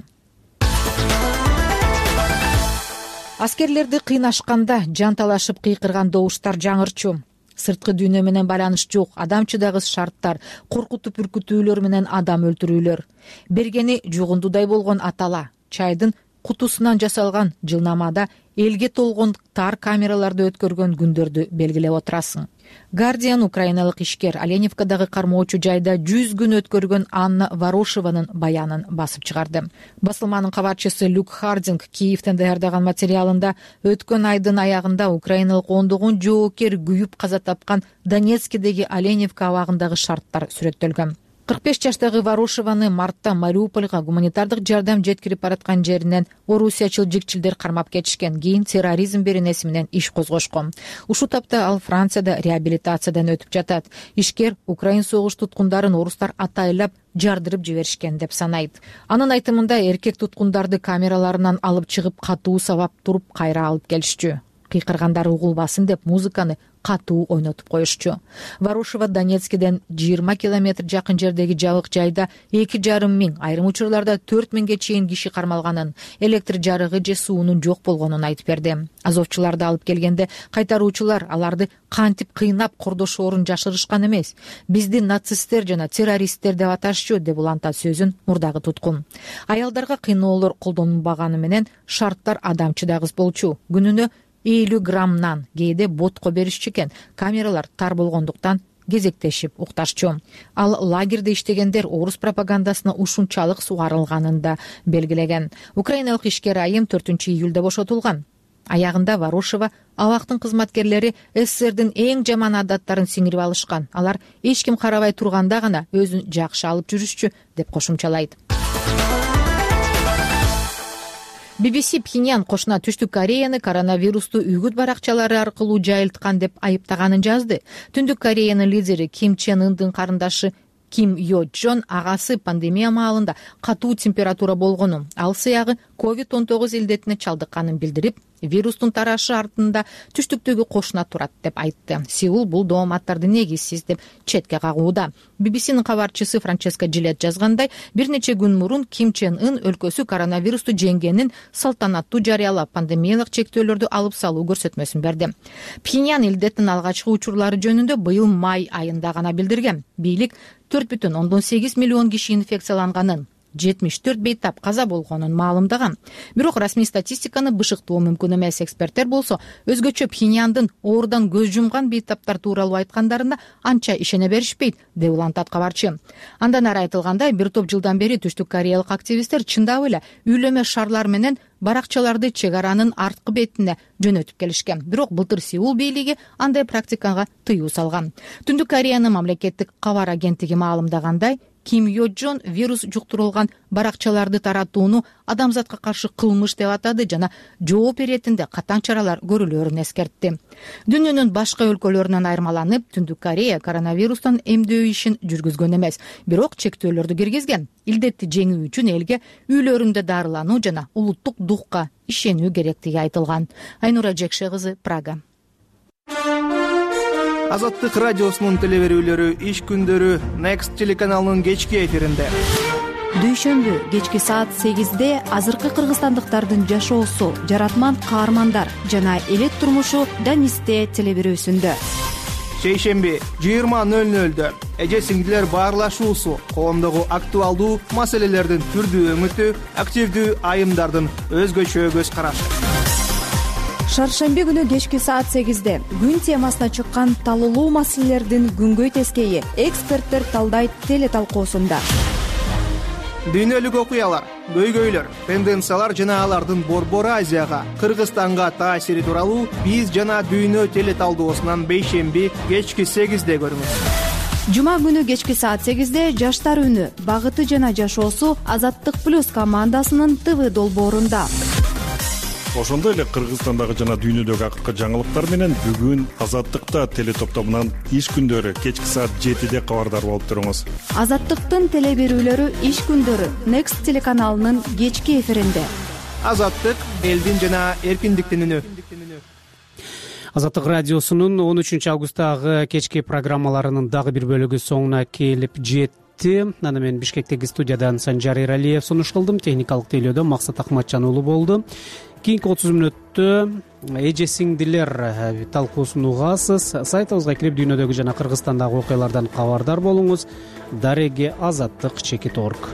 Аскерлерди кыйнашканда жанталашып кыйкырган добуштар жаңырчу. Сырткы дүйнө менен байланыш жок, адам чыдагыс шарттар, коркутуп үркүтүүлөр менен адам өлтүрүүлөр. Бергени жугундудай болгон атала, чайдын кутусунан жасалган жылнамада элге толгон тар камераларды өткөргөн күндөрдү белгилеп отурасың. Guardian украиналык ишкер Оленивкадагы кармоочу жайда 100 күн өткөргөн Анна Ворошеванын баянын басып чыгарды. Басылманын кабарчысы Люк Хардинг Киевден даярдаган материалында өткөн айдын аягында украиналык ондогон жоокер күйүп каза тапкан Донецкидеги Оленивка абагындагы шарттар сүрөттөлгөн. 45 жаштагы Ворошеваны мартта Мариупольга гуманитардык жардам жеткирип бараткан жеринен орусиячыл жикчилдер кармап кетишкен. Кийин терроризм беренеси менен иш козгошкон. Ушул тапта ал Францияда реабилитациядан өтүп жатат. Ишкер Украин согуш туткундарын орустар атайлап жардырып жиберишкен деп санайт. Анын айтымында эркек туткундарды камераларынан алып чыгып катуу сабап туруп кайра алып келишчү. Кыйкыргандар угулбасын деп музыканы катуу ойнотуп коюшчу. Ворошева Донецкиден 20 километр жакын жердеги жабык жайда 2,5 миң, айрым учурларда 4 миңге чейин киши кармалганын, электр жарыгы же суунун жок болгонун айтып берди. Азовчуларды алып келгенде кайтаруучулар аларды кантип кыйнап кордошоорун жашырышкан эмес. Бизди нацисттер жана террористтер деп аташчу деп улантат сөзүн мурдагы туткун. Аялдарга кыйноолор колдонулбаганы менен шарттар адам чыдагыс болчу. Күнүнө 50 граммнан кээде ботко беришчү экен. Камералар тар болгондуктан кезектешип укташчу. Ал лагерде иштегендер орус пропагандасына ушунчалык сугарылганын да белгилеген. Украиналык ишкер айым 4-июлда бошотулган. Аягында Ворошева абактын кызматкерлери СССРдин эң жаман адаттарын сиңирип алышкан. Алар эч ким карабай турганда гана өзүн жакшы алып жүрүшчү деп кошумчалайт. BBC Пхеньян кошуна Түштүк Кореяны коронавирусту үгүт баракчалары аркылуу жайылткан деп айыптаганын жазды. Түндүк Кореянын лидери Ким Чен Ындын карындашы Ким Йо Чон агасы пандемия маалында катуу температура болгонун, ал сыягы COVID-19 илдетине чалдыкканын билдирип, вирустун тарашы артында түштүктөгү кошуна турат деп айтты. Сеул бул дооматтарды негизсиз деп четке кагууда. BBCнин кабарчысы Франческа Джилет жазгандай, бир нече күн мурун Ким Чен Ын өлкөсү коронавирусту жеңгенин салтанаттуу жарыялап, пандемиялык чектөөлөрдү алып салуу көрсөтмөсүн берди. Пхеньян илдеттин алгачкы учурлары жөнүндө быйыл май айында гана билдирген. Бийлик 4,8 миллион киши инфекцияланганын, 74 бейтап каза болгонун маалымдаган. Бирок расмий статистиканы бышыктоо мүмкүн эмес. Эксперттер болсо өзгөчө Пхеньяндын оорудан көз жумган бейтаптар тууралуу айткандарына анча ишене беришпейт деп улантат кабарчы. Андан ары айтылгандай, бир топ жылдан бери түштүк кореялык активисттер чындап эле үйлөмө шарлар менен баракчаларды чек аранын арткы бетине жөнөтүп келишкен. Бирок былтыр Сеул бийлиги андай практикага тыюу салган. Түндүк Кореянын мамлекеттик кабар агенттиги маалымдагандай, Ким Йо Чон вирус жуктурулган баракчаларды таратууну адамзатка каршы кылмыш деп атады жана жооп иретинде катаң чаралар көрүлөрүн эскертти. Дүйнөнүн башка өлкөлөрүнөн айырмаланып, Түндүк Корея коронавирустан эмдөө ишин жүргүзгөн эмес, бирок чектөөлөрдү киргизген. Илдетти жеңүү үчүн элге үйлөрүндө дарылануу жана улуттук духка ишенүү керектиги айтылган. Айнура Жекше кызы, Прага. Азаттык радиосунун телеберүүлөрү иш күндөрү Next телеканалынын кечки эфиринде. Дүйшөмбү кечки саат 8-де азыркы кыргызстандыктардын жашоосу, жаратман каармандар жана элет турмушу Данисте телеберүүсүндө. Шейшемби 20:00-дө эже сиңдилер баарлашуусу, коомдогу актуалдуу маселелердин түрдүү өңүтү, активдүү айымдардын өзгөчө көз карашы. Шаршемби күнү кечки саат 8-де күн темасына чыккан талуулуу маселелердин күнгөй тескейи эксперттер талдайт теле талкуусунда. Дүйнөлүк окуялар, көйгөйлөр, тенденциялар жана алардын Борбор Азияга, Кыргызстанга таасири тууралуу биз жана дүйнө теле талдоосунан бейшемби кечки 8-де көрүңүз. Жума күнү кечки саат 8-де жаштар үнү, багыты жана жашоосу Азаттык плюс командасынын ТВ долбоорунда. Ошондой эле Кыргызстандагы жана дүйнөдөгү акыркы жаңылыктар менен бүгүн Азаттыкта теле топтомунан иш күндөрү кечки саат 7-де кабардар болуп туруңуз. Азаттыктын теле берүүлөрү иш күндөрү Next телеканалынын кечки эфиринде. Азаттык элдин жана эркиндиктин үнү. Азаттык радиосунун 13 августтагы кечки программаларынын дагы бир бөлүгү соңуна келип жетти. Аны мен Бишкектеги студиядан Санжар Эралиев сунуш кылдым. Техникалык тейлөөдө Максат Акматжан уулу болду. Кийинки 30 мүнөттө эже-сиңдилер талкуусун угасыз. Сайтыбызга кирип дүйнөдөгү жана Кыргызстандагы окуялардан кабардар болуңуз. daregeazаттык.org.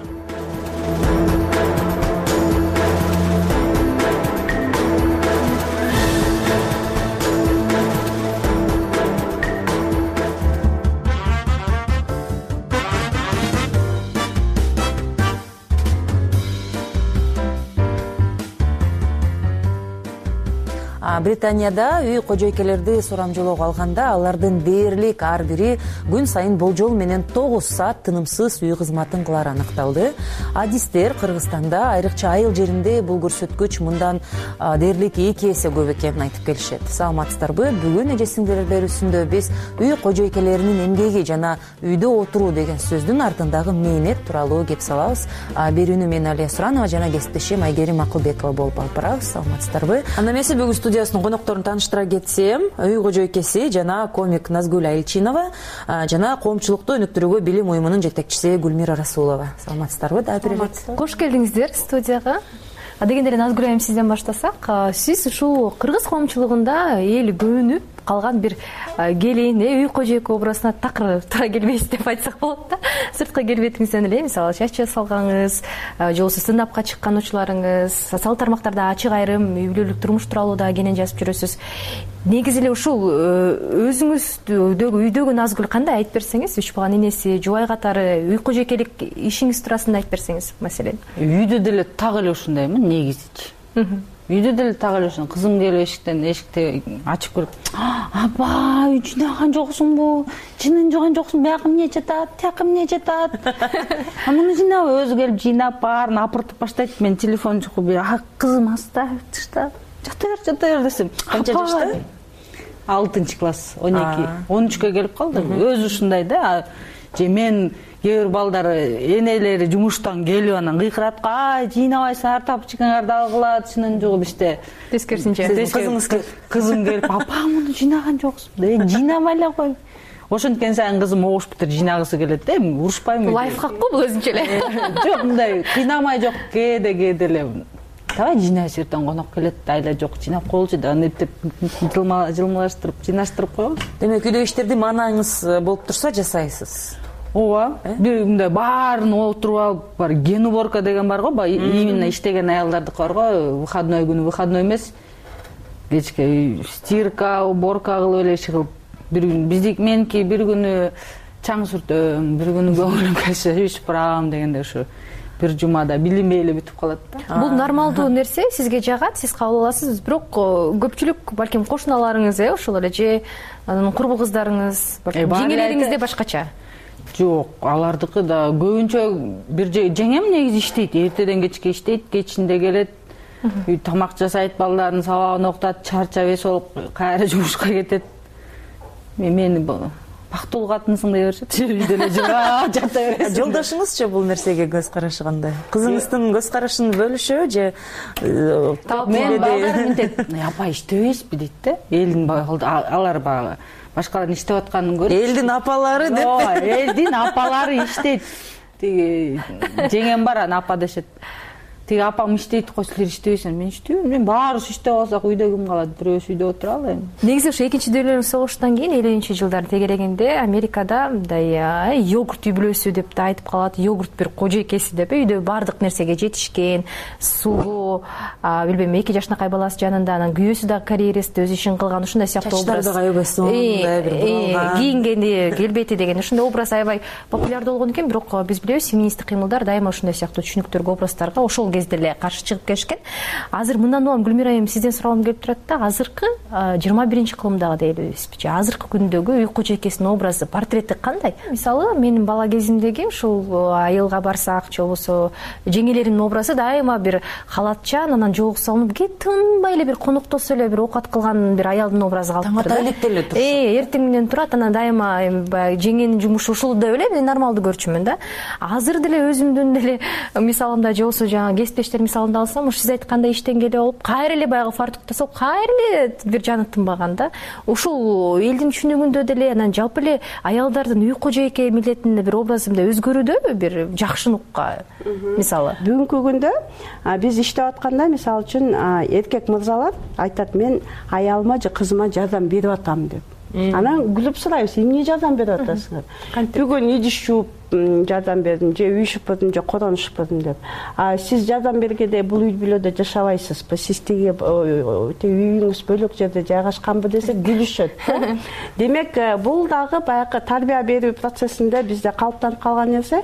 Британияда үй кожойкелерди сурамжылоого алганда алардын дээрлик ар бири күн сайын болжол менен 9 саат тынымсыз үй кызматын кылары аныкталды. Адистер Кыргызстанда айрыкча айыл жеринде бул көрсөткүч мындан дээрлик 2 эсе көп экенин айтып келишет. Саламатсыздарбы? Бүгүн эже-сиңдилер берүүсүндө биз үй кожойкелеринин эмгеги жана үйдө отуруу деген сөздүн артындагы мээнет тууралуу кеп салабыз. Берүүнү мен Алия Суранова жана кесиптешим Айгерим Акылбекова болуп алып барабыз. Саламатсыздарбы? Анда эмесе бүгүн студиясынын конокторун тааныштыра кетсем, үй кожойкеси жана комик Назгүл Айылчинова жана коомчулукту өнүктүрүүгө билим уюмунун жетекчиси Гүлмира Расулова. Саламатсыздарбы? Кош келдиңиздер студияга. Дегенде эле Назгүл айым сизден баштасак, сиз ушул кыргыз коомчулугунда эл көбүнүп калган бир келин, үй кожойке образына такыр туура келбейсиз деп айтсак болот да. Сырткы келбетиңизден эле, мисалы чач жасалгаңыз, же болбосо стендапка чыккан учурларыңыз, социалдык тармактарда ачык айрым үй бүлөлүк турмуш тууралуу да кенен жазып жүрөсүз. Негизи эле ушул өзүңүздөгү үйдөгү Назгүл кандай айтып берсеңиз, 3 баланын энеси, жубай катары үй кожойкелик ишиңиз туурасында айтып берсеңиз, маселен. Үйдө деле так эле ушундаймын негизичи. Үйдө деле так эле ушун кызым келип эшикти ачып көрүп, апа, үй жыйнаган жоксуңбу? Жынын жуган жоксуң? Бuyагы эмне жатат? Тияка эмне жатат? Муну жыйнабы? Өзү келип жыйнап, баарын апыртып баштайт. Мен телефон чукуп, кызым астап, тыштап, жата бер десем. Канча жашта? 6-класс, 12, 13кө келип калды. Өзү ушундай да. Же мен кээ бир балдар энелери жумуштан келип анан кыйкырат, жыйнабайсың, артап чыккаңарды алгыла, чынын жугуп иште. Тескерисинче. Кызым келип, апа, муну жыйнаган жоксуң? Жыйнабай эле кой. Ошенткен сайын кызым огуш битир жыйнагысы келет да, эми урушпайм. Лайфхак го бул өзүнчө эле. Жок, мындай кыйнамай жок, кээде эле. Давай жыйнайсыз, эртең конок келет, айла жок, жыйнап коелучу да, эптеп жылмалаштырып, жыйнаштырып коебуз. Демек үйдө иштерди маанаңыз болуп турса жасайсыз. Ооба, бир мындай баарын отуруп алып, бар ген уборка деген бар го, именно иштеген аялдардыкы бар го, выходной күнү выходной эмес. Кечке стирка, уборка кылып эле иш кылып, меники бир күнү чаң сүртөм, бир күнү көңүлүм келсе үй сыпырам дегенде ушу бир жумада билинбей эле бүтүп калат да. Бул нормалдуу нерсе, сизге жагат, сиз кабыл аласыз, бирок көпчүлүк балким кошуналарыңыз, ошол эле же курбу кыздарыңыз, жеңелериңизде башкача. Жок, алардыкы да көбүнчө бир жеңем негизи иштейт, эртеден кечке иштейт, кечинде келет, үй тамак жасайт, балдарын сабагын окутат, чарчап эс болуп кайра жумушка кетет. Мени бактылуу катынсың дей беришет, үйдө эле жата бересиң. Жолдошуңузчу бул нерсеге көз карашы кандай? Кызыңыздын көз карашын бөлүшө же мен балдарым мынтип, апа иштебейсизби дейт да. Элдин алар баягы башкалардын иштеп атканын көрүп. Элдин апалары деп. Элдин апалары иштейт. Тиги жеңем бар, аны апа дешет. Тиги апам иштейт го, силер иштебейсиңер. Мен иштейм. Мен баарыбыз иштеп алсак үйдө ким калат? Бирөөбүз үйдө отуралы эми. Негизи ошо экинчи дүйнөлүк согуштан кийин 50-жылдардын тегерегинде Америкада мындай йогурт үй бүлөсү деп да айтып калат. Йогурт бир кожойкеси деп үйдө баардык нерсеге жетишкен, сулуу, билбейм, 2 жашынакай баласы жанында, анан күйөөсү да карьерист, өз ишин кылган, ушундай сыяктуу образ. Чачтары да кайбайсың, бир буралган. Кийингенди, келбети деген ушундай образ аябай популярдуу болгон экен, бирок биз билебиз, феминисттик кыймылдар дайыма ушундай сыяктуу түшүнүктөргө, образдарга ошол кезде эле каршы чыгып келишкен. Азыр мындан улам Гүлмира айым сизден сурагым келип турат да, азыркы 21-кылымдагы дейлибизби, азыркы күндөгү үй кожойкесинин образы, портрети кандай? Мисалы, менин бала кезимдеги ушул айылга барсак, же болбосо жеңелеримдин образы дайыма бир халатчан, анан жогу салынып, тынбай эле бир коноктосо эле бир оокат кылган бир аялдын образы калып турат. Таматайлык деле турат. Эртең менен турат, анан дайыма жеңенин жумушу ушул деп эле нормалдуу көрчүмүн да. Азыр деле өзүмдүн деле мисалымда же болбосо жаңы кесиптештер мисалында алсам, ушу сиз айткандай иштен келип алып, кайра эле баягы фартукта салып, кайра эле бир жаны тынбаган да. Ушул элдин түшүнүгүндө деле, анан жалпы эле аялдардын үй кожойке милдетинде бир образы мындай өзгөрүүдөбү, бир жакшы нукка мисалы? Бүгүнкү күндө биз иштеп атканда, мисалы үчүн эркек мырзалар айтат, мен аялыма же кызыма жардам берип атам деп. Анан күлүп сурайбыз, эмне жардам берип атасыңар? Бүгүн идиш жууп жардам бердим, же үй шыпырдым, же корон шыпырдым деп. Сиз жардам бергенде бул үй бүлөдө жашабайсызбы? Сиз тиги үйүңүз бөлөк жерде жайгашканбы десе күлүшөт. Демек, бул дагы баягы тарбия берүү процессинде бизде калыптанып калган нерсе.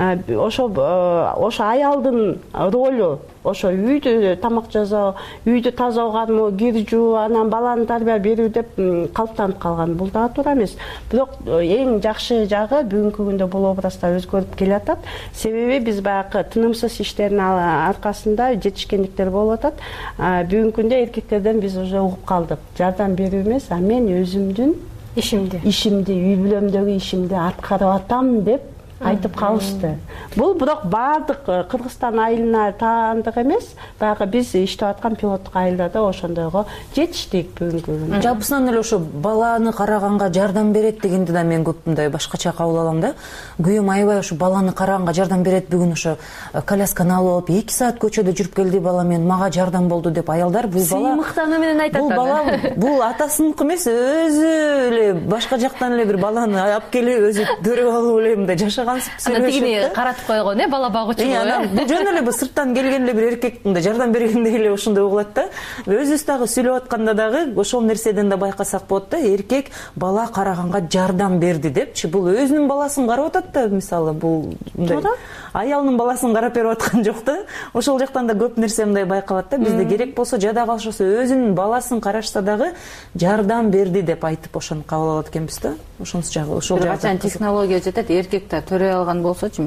Ошо аялдын ролу, ошо үйдө тамак жасоо, үйдү тазалоо, кармоо, кир жуу, анан баланы тарбия берүү деп калыптанып калган. Бул дагы туура эмес. Бирок эң жакшы жагы бүгүнкү күндө бул өзгөрүп келатат. Себеби биз баягы тынымсыз иштердин аркасында жетишкендиктер болуп атат. Бүгүнкү күндө эркектерден биз уже угуп калдык. Жардам берүү эмес, мен өзүмдүн ишимди, үй бүлөмдөгү ишимди аткарып атам деп айтып калышты. Бул бирок баардык Кыргызстан айылына таандык эмес, баягы биз иштеп аткан пилоттук айылдарда ошондойго жетиштик бүгүнкү күндө. Жалпысынан эле ошо баланы караганга жардам берет дегенди да мен көп мындай башкача кабыл алам да. Күйөөм аябай ошо баланы караганга жардам берет, бүгүн ошо колясканы алып 2 саат көчөдө жүрүп келди бала, мен мага жардам болду деп аялдар бул бала сыймыктануу менен айтат. Бул бала бул атасыныкы эмес, өзү эле башка жактан эле бир баланы алып келип өзү төрөп алып эле мындай жашаган. Анан тигини каратып койгон, бала багуучу. Анан бул жөн эле бир сырттан келген эле бир эркек мындай жардам бергендей эле ошондой угулат да. Өзүбүз дагы сүйлөп атканда дагы ошол нерседен да байкасак болот да. Эркек бала караганга жардам берди депчи, бул өзүнүн баласын карап атат да, мисалы бул мындай аялынын баласын карап берип аткан жок да. Ошол жактан да көп нерсе мындай байкалат да. Бизде керек болсо жада калышса өзүнүн баласын карашса дагы жардам берди деп айтып ошону кабыл алат экенбиз да. Ошонусу жагы ошол качан технология жетет, эркек да төрөй алган болсочу,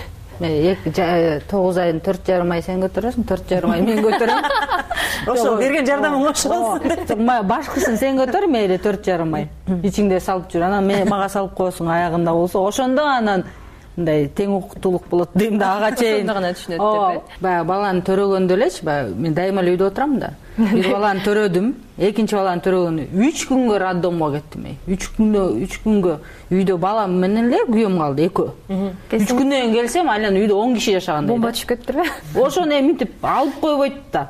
9 айдын 4,5 ай сен көтөрөсүң, 4,5 ай мен көтөрөм. Ошол берген жардамың ошо болсун. Башкысын сен көтөр, мейли 4,5 ай. Ичиңде салып жүр. Анан мага салып коесуң аягында болсо, ошондо анан мындай тең укуктуулук болот дейм да, ага чейин. Ошондо гана түшүнөт деп. Баягы баланы төрөгөндө элечи, мен дайыма эле үйдө отурам да. Бир баланы төрөдүм, экинчи баланы төрөгөндө 3 күнгө роддомго кеттим. 3 күнгө үйдө балам менен эле күйөөм калды, экөө. 3 күндөн кийин келсем, анан үйдө 10 киши жашагандай. Бомба түшүп кетиптирби? Ошону мынтип алып койбойт да.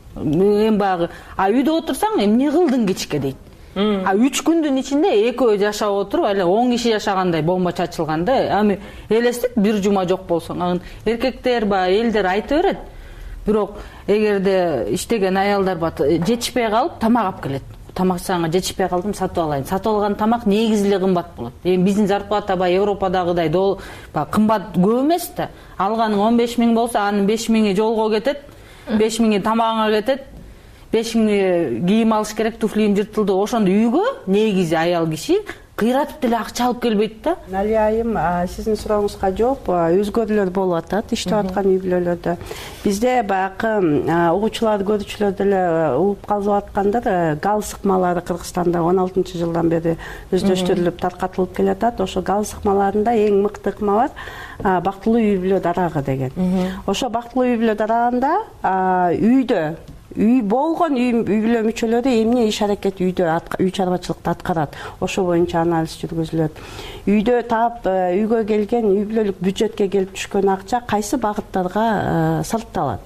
Баягы, үйдө отурсаң эмне кылдың кечке дейт. 3 күндүн ичинде экөө жашап отуруп, эле 10 киши жашагандай бомба чачылганда, эми элестет бир жума жок болсоң. Анан эркектер элдер айта берет. Бирок эгерде иштеген аялдар жетишпей калып тамак алып келет. Тамак сага жетишпей калдым, сатып алайын. Сатып алган тамак негизи эле кымбат болот. Эми биздин зарплата Европадагыдай кымбат көп эмес да. Алганың 15 000 болсо, анын 5 000 жолго кетет, 5 000 тамагыңа кетет. 5 000 кийим алыш керек, туфлиим жыртылды. Ошондо үйгө негизи аял киши кыйратып деле акча алып келбейт да. Налия айым, сиздин сурооңузга жооп, өзгөрүүлөр болуп атат иштеп аткан үй бүлөлөрдө. Бизде баягы угуучулар, көрүүчүлөр деле угуп калып аткандар, гал сыкмалары Кыргызстанда 16-жылдан бери өздөштүрүлүп, таркатылып келатат. Ошо гал сыкмаларында эң мыкты ыкма бар, бактылуу үй бүлө дарагы деген. Ошо бактылуу үй бүлө дарагында үйдө үй болгон үй бүлө мүчөлөрү эмне иш аракет үйдө үй чарбачылыкты аткарат, ошо боюнча анализ жүргүзүлөт. Үйдө таап үйгө келген үй бүлөлүк бюджетке келип түшкөн акча кайсы багыттарга сарпталат.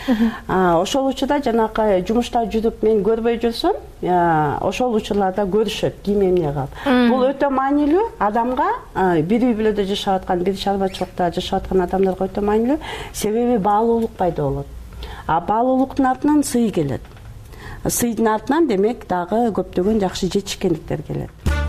Ошол учурда жанакы жумушта жүрүп мен көрбөй жүрсөм, ошол учурларда көрүшөт ким эмне кылат. Бул өтө маанилүү адамга, бир үй бүлөдө жашап аткан, бир чарбачылыкта жашап аткан адамдарга өтө маанилүү, себеби баалуулук пайда болот. Баалуулуктун артынан сый келет. Сыйдын артынан демек дагы көптөгөн жакшы жетишкендиктер келет.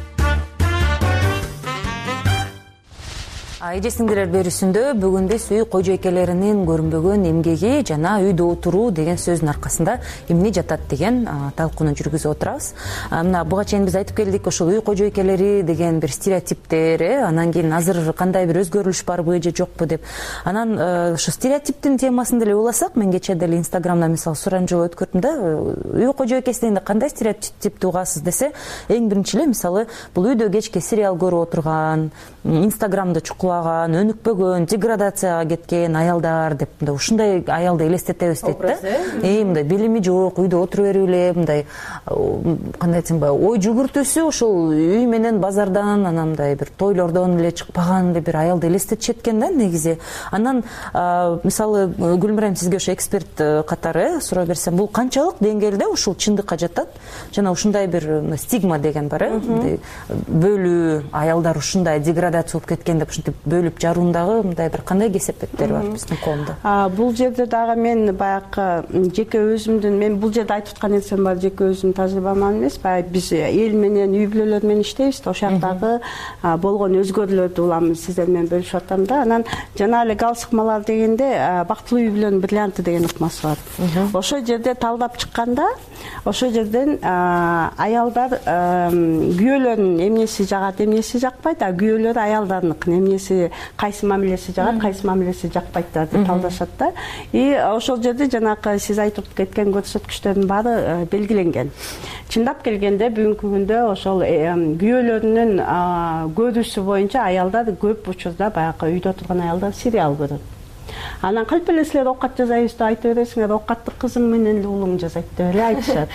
Эжесиңдер берүүсүндө бүгүн биз үй кожойкелеринин көрүнбөгөн эмгеги жана үйдө отуруу деген сөздүн аркасында эмне жатат деген талкууну жүргүзүп отурабыз. Мына буга чейин биз айтып келдик, ошол үй кожойкелери деген бир стереотиптер, анан кийин азыр кандай бир өзгөрүлүш барбы же жокпу деп. Анан ошо стереотиптин темасын деле уласак, мен кечээ деле Инстаграмда мисалы сурамжылоо өткөрдүм да, үй кожойкеси дегенде кандай стереотипти угасыз десе, эң биринчи эле мисалы бул үйдө кечке сериал көрүп отурган, Инстаграмда чукулап куулаган, өнүкпөгөн, деградацияга кеткен аялдар деп мындай ушундай аялды элестетебиз дейт да. Мындай билими жок, үйдө отура берип эле мындай кандай десем ой жүгүртүүсү ушул үй менен базардан анан мындай бир тойлордон эле чыкпаган эле бир аялды элестетишет экен да негизи. Анан мисалы Гүлмирем сизге ошо эксперт катары суроо берсем, бул канчалык деңгээлде ушул чындыкка жатат? Жана ушундай бир стигма деген бар, бөлүү аялдар ушундай деградация болуп кеткен деп ушинтип бөлүп жаруундагы мындай бир кандай кесепеттер бар биздин коомдо? Бул жерде дагы мен баягы жеке өзүмдүн, мен бул жерде айтып аткан нерсем бар, жеке өзүмдүн тажрыйбаман эмес, баягы биз эл менен үй бүлөлөр менен иштейбиз да, ошол жактагы болгон өзгөрүүлөрдү улам сиздер менен бөлүшүп атам да. Анан жана эле галсыкмалар дегенде бактылуу үй бүлөнүн бриллианты деген ыкмасы бар. Ошол жерде талдап чыкканда, ошол жерден аялдар күйөөлөрүнүн эмнеси жагат, эмнеси жакпайт, күйөөлөр аялдарыныкын эмнеси, кайсы мамилеси жагат, кайсы мамилеси жакпайт деп талдашат да. И ошол жерде жанакы сиз айтып кеткен көрсөткүчтөрдүн баары белгиленген. Чындап келгенде бүгүнкү күндө ошол күйөөлөрүнүн көбүсү боюнча аялдар көп учурда баягы үйдө отурган аялдар сериал көрөт. Анан калп эле силер оокат жасайбыз деп айта бересиңер, оокатты кызым менен эле уулуң жасайт деп эле айтышат.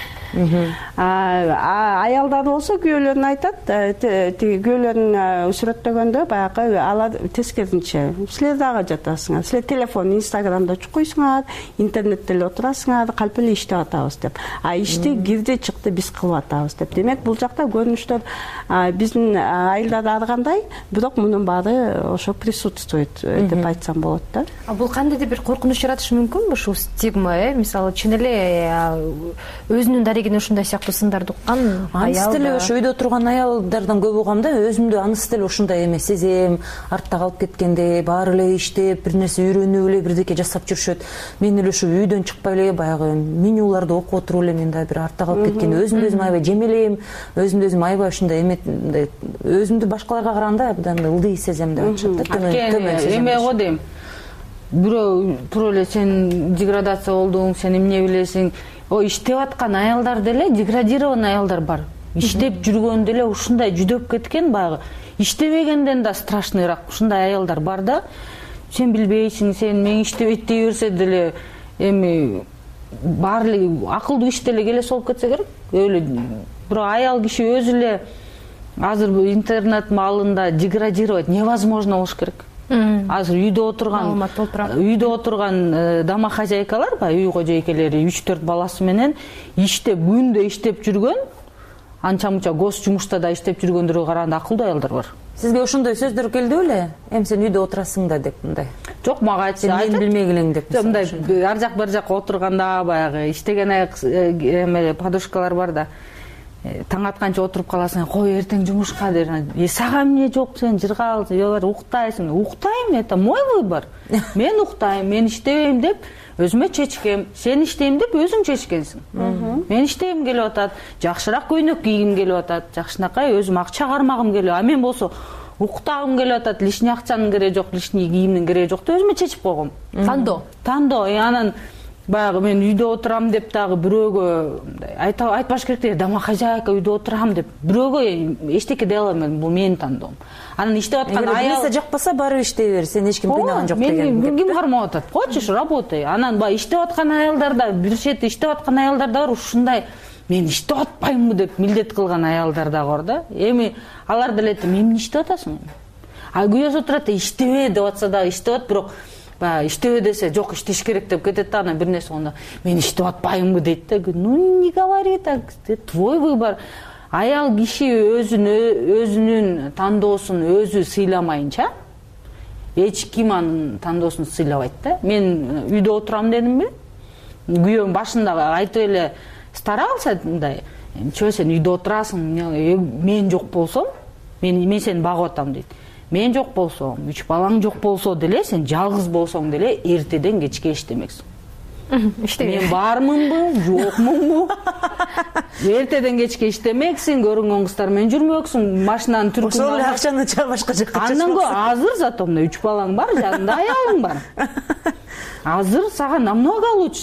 Аялдар болсо күйөөлөрүн айтат, тиги күйөөлөрүн сүрөттөгөндө баягы алар тескерисинче силер дагы жатасыңар, силер телефон, инстаграмда чукуйсуңар, интернетте эле отурасыңар, калп эле иштеп атабыз деп. Ишти кирди чыкты биз кылып атабыз деп. Демек бул жакта көрүнүштөр биздин айылдар ар кандай, бирок мунун баары ошо присутствует деп айтсам болот да. Бул кандайдыр бир коркунуч жаратышы мүмкүнбү ушул стигма, мисалы чын эле өзүнүн дарегине ушундай сыяктуу сындарды уккан аял деле ошо үйдө отурган аялдардан көп угам да, өзүмдү анысы деле ушундай эме сезем, артта калып кеткенде баары эле иштеп, бир нерсе үйрөнүп эле бирдеке жасап жүрүшөт. Мен эле ушу үйдөн чыкпай эле баягы менюларды окуп отуруп эле мен да бир артта калып кеткенде өзүмдү өзүм аябай жемелейм, өзүмдү өзүм аябай ушундай эме өзүмдү башкаларга караганда абдан ылдый сезем деп айтышат да. Төмөн эме го дейм. Бирөө туруп эле сен деградация болдуң, сен эмне билесиң? Иштеп аткан аялдар деле деградирован аялдар бар. Иштеп жүргөн деле ушундай жүдөп кеткен баягы. Иштебегенден да страшныйраак ушундай аялдар бар да. Сен билбейсиң, сен мен иштебейт дей берсе деле эми баары эле акылдуу иш деле келе болуп кетсе керек. Өлө бирок аял киши өзү эле азыр интернет маалында деградировать невозможно болуш керек. Азыр үйдө отурган домохозяйкалар, үй кожойкелери 3-4 баласы менен иштеп, күндө иштеп жүргөн, анча-мунча гос жумушта да иштеп жүргөндөргө караганда акылдуу аялдар бар. Сизге ошондой сөздөр келдиби эле? Эми сен үйдө отурасың да деп мындай. Жок, мага айтса, мен билмей келең деп. Мындай ар жак бир жакка отурганда баягы иштеген эме подушкалар бар да. Таң атканча отуруп каласың, кой эртең жумушка дер. Сага эмне жок, сен жыргал, жобар уктайсың. Уктайм, это мой выбор. Мен уктайм, мен иштебейм деп өзүмө чечкем. Сен иштейм деп өзүң чечкенсиң. Мен иштегим келип атат, жакшыраак көйнөк кийгим келип атат, жакшынакай өзүм акча кармагым келип. А мен болсо уктагым келип атат, лишний акчанын кереги жок, лишний кийимдин кереги жок деп өзүмө чечип койгом. Тандоо. Анан баягы мен үйдө отурам деп дагы бирөөгө айтпаш керек де, домохозяйка үйдө отурам деп бирөөгө эчтеке дей алам элем, бул менин тандоом. Анан иштеп аткан аял нерсе жакпаса барып иштей бер, сен эч ким кыйнаган жок деген. Мен ким кармап атат? Хочешь, работай. Анан баягы иштеп аткан аялдарда, бир чети иштеп аткан аялдар да бар, ушундай мен иштеп атпаймынбы деп милдет кылган аялдар да бар да. Эми алар деле эмне иштеп атасың? Күйөөсү отурат, иштебе деп атса да иштеп, бирок иштебе десе жок, иштеш керек деп кетет да, анан бир нерсе онда мен иштеп атпаймынбы дейт да. Ну не говори так, твой выбор. Аял киши өзүнүн тандоосун өзү сыйламайынча эч ким анын тандоосун сыйлабайт да. Мен үйдө отурам дедимби? Күйөөм башында айтып эле старался мындай, чөө сен үйдө отурасың, мен жок болсом, мен сени багып атам дейт. Мен жок болсом, 3 балаң жок болсо деле, сен жалгыз болсоң деле эртеден кечке иштемексиң. Мен бармынбы, жокмунбу? Эртеден кечке иштемексиң, көрүнгөн кыздар менен жүрмөксүң, машинанын түркүн. Ошол эле акчаны башка жакка чачпайсың. Андан азыр зато мына 3 балаң бар, жанында аялың бар. Азыр сага намного лучше.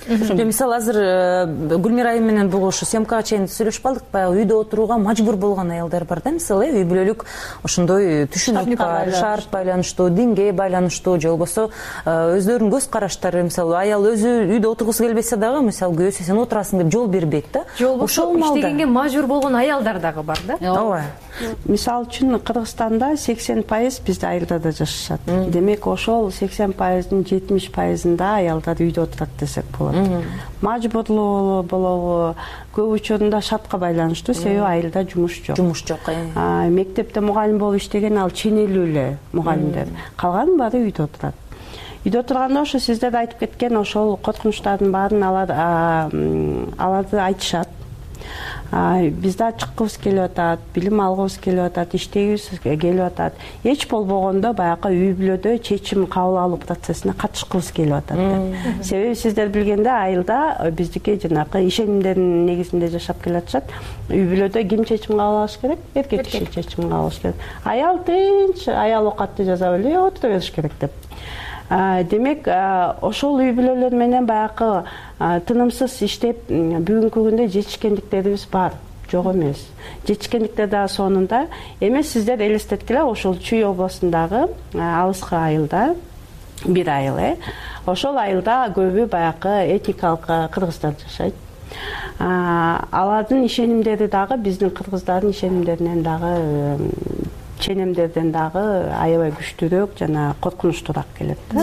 Мисалы азыр Гүлмира айым менен буга ушу съемкага чейин сүйлөшүп калдык, баягы үйдө отурууга мажбур болгон аялдар бар да, мисалы үй бүлөлүк ошондой түшүнүк бар, шарт байланыштуу, динге байланыштуу же болбосо өздөрүнүн көз караштары, мисалы аял өзү үйдө отургусу келбесе дагы, мисалы күйөөсү сен отурасың деп жол бербейт да. Же болбосо иштегенге мажбур болгон аялдар дагы бар да. Ооба. Мисалы үчүн Кыргызстанда 80% бизде айылдарда жашашат. Демек ошол 80%дин 70%-ында аялдар үйдө отурат десек болот. Мажбурлуу болобу, көп учурунда шартка байланыштуу, себеби айылда жумуш жок. Мектепте мугалим болуп иштеген ал ченелүү эле мугалимдер. Калганын баары үйдө отурат. Үйдө отурганда ошо сиздер айтып кеткен ошол коркунучтардын баарын аларды айтышат. Бизде чыккыбыз келип атат, билим алгыбыз келип атат, иштегибиз келип атат. Эч болбогондо баягы үй бүлөдө чечим кабыл алуу процессине катышкыбыз келип атат. Себеби сиздер билгенде айылда биздики жанагы ишенимдердин негизинде жашап келатышат. Үй бүлөдө ким чечим кабыл алыш керек? Эркек киши чечим кабыл алыш керек. Аял тынч, аял окатты жаза беле, отура бериш керек деп. Демек, ошол үй бүлөлөр менен баягы тынымсыз иштеп бүгүнкү күндө жетишкендиктерибиз бар, жок эмес. Жетишкендиктер дагы сонунда. Эми сиздер элестеткиле, ошол Чүй областындагы алыскы айылда бир айыл, ошол айылда көбү баягы этникалык кыргыздар жашайт. Алардын ишенимдери дагы биздин кыргыздардын ишенимдеринен дагы ченемдерден дагы аябай күчтүүрөөк жана коркунучтуураак келет да.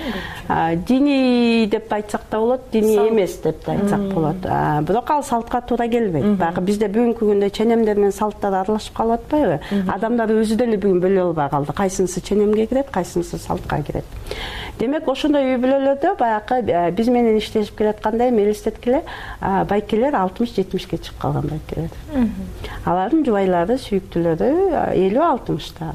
Диний деп айтсак да болот, диний эмес деп да айтсак болот. Бирок ал салтка туура келбейт. Баягы бизде бүгүнкү күндө ченемдер менен салттар аралашып калып атпайбы? Адамдар өзү деле бүгүн бөлө албай калды. Кайсынысы ченемге кирет, кайсынысы салтка кирет. Демек, ошондой үй бүлөлөрдө баягы биз менен иштешип келаткандай элестеткиле, байкелер 60-70ке чыгып калган байкелер. Алардын жубайлары, сүйүктүүлөрү 50-60-та.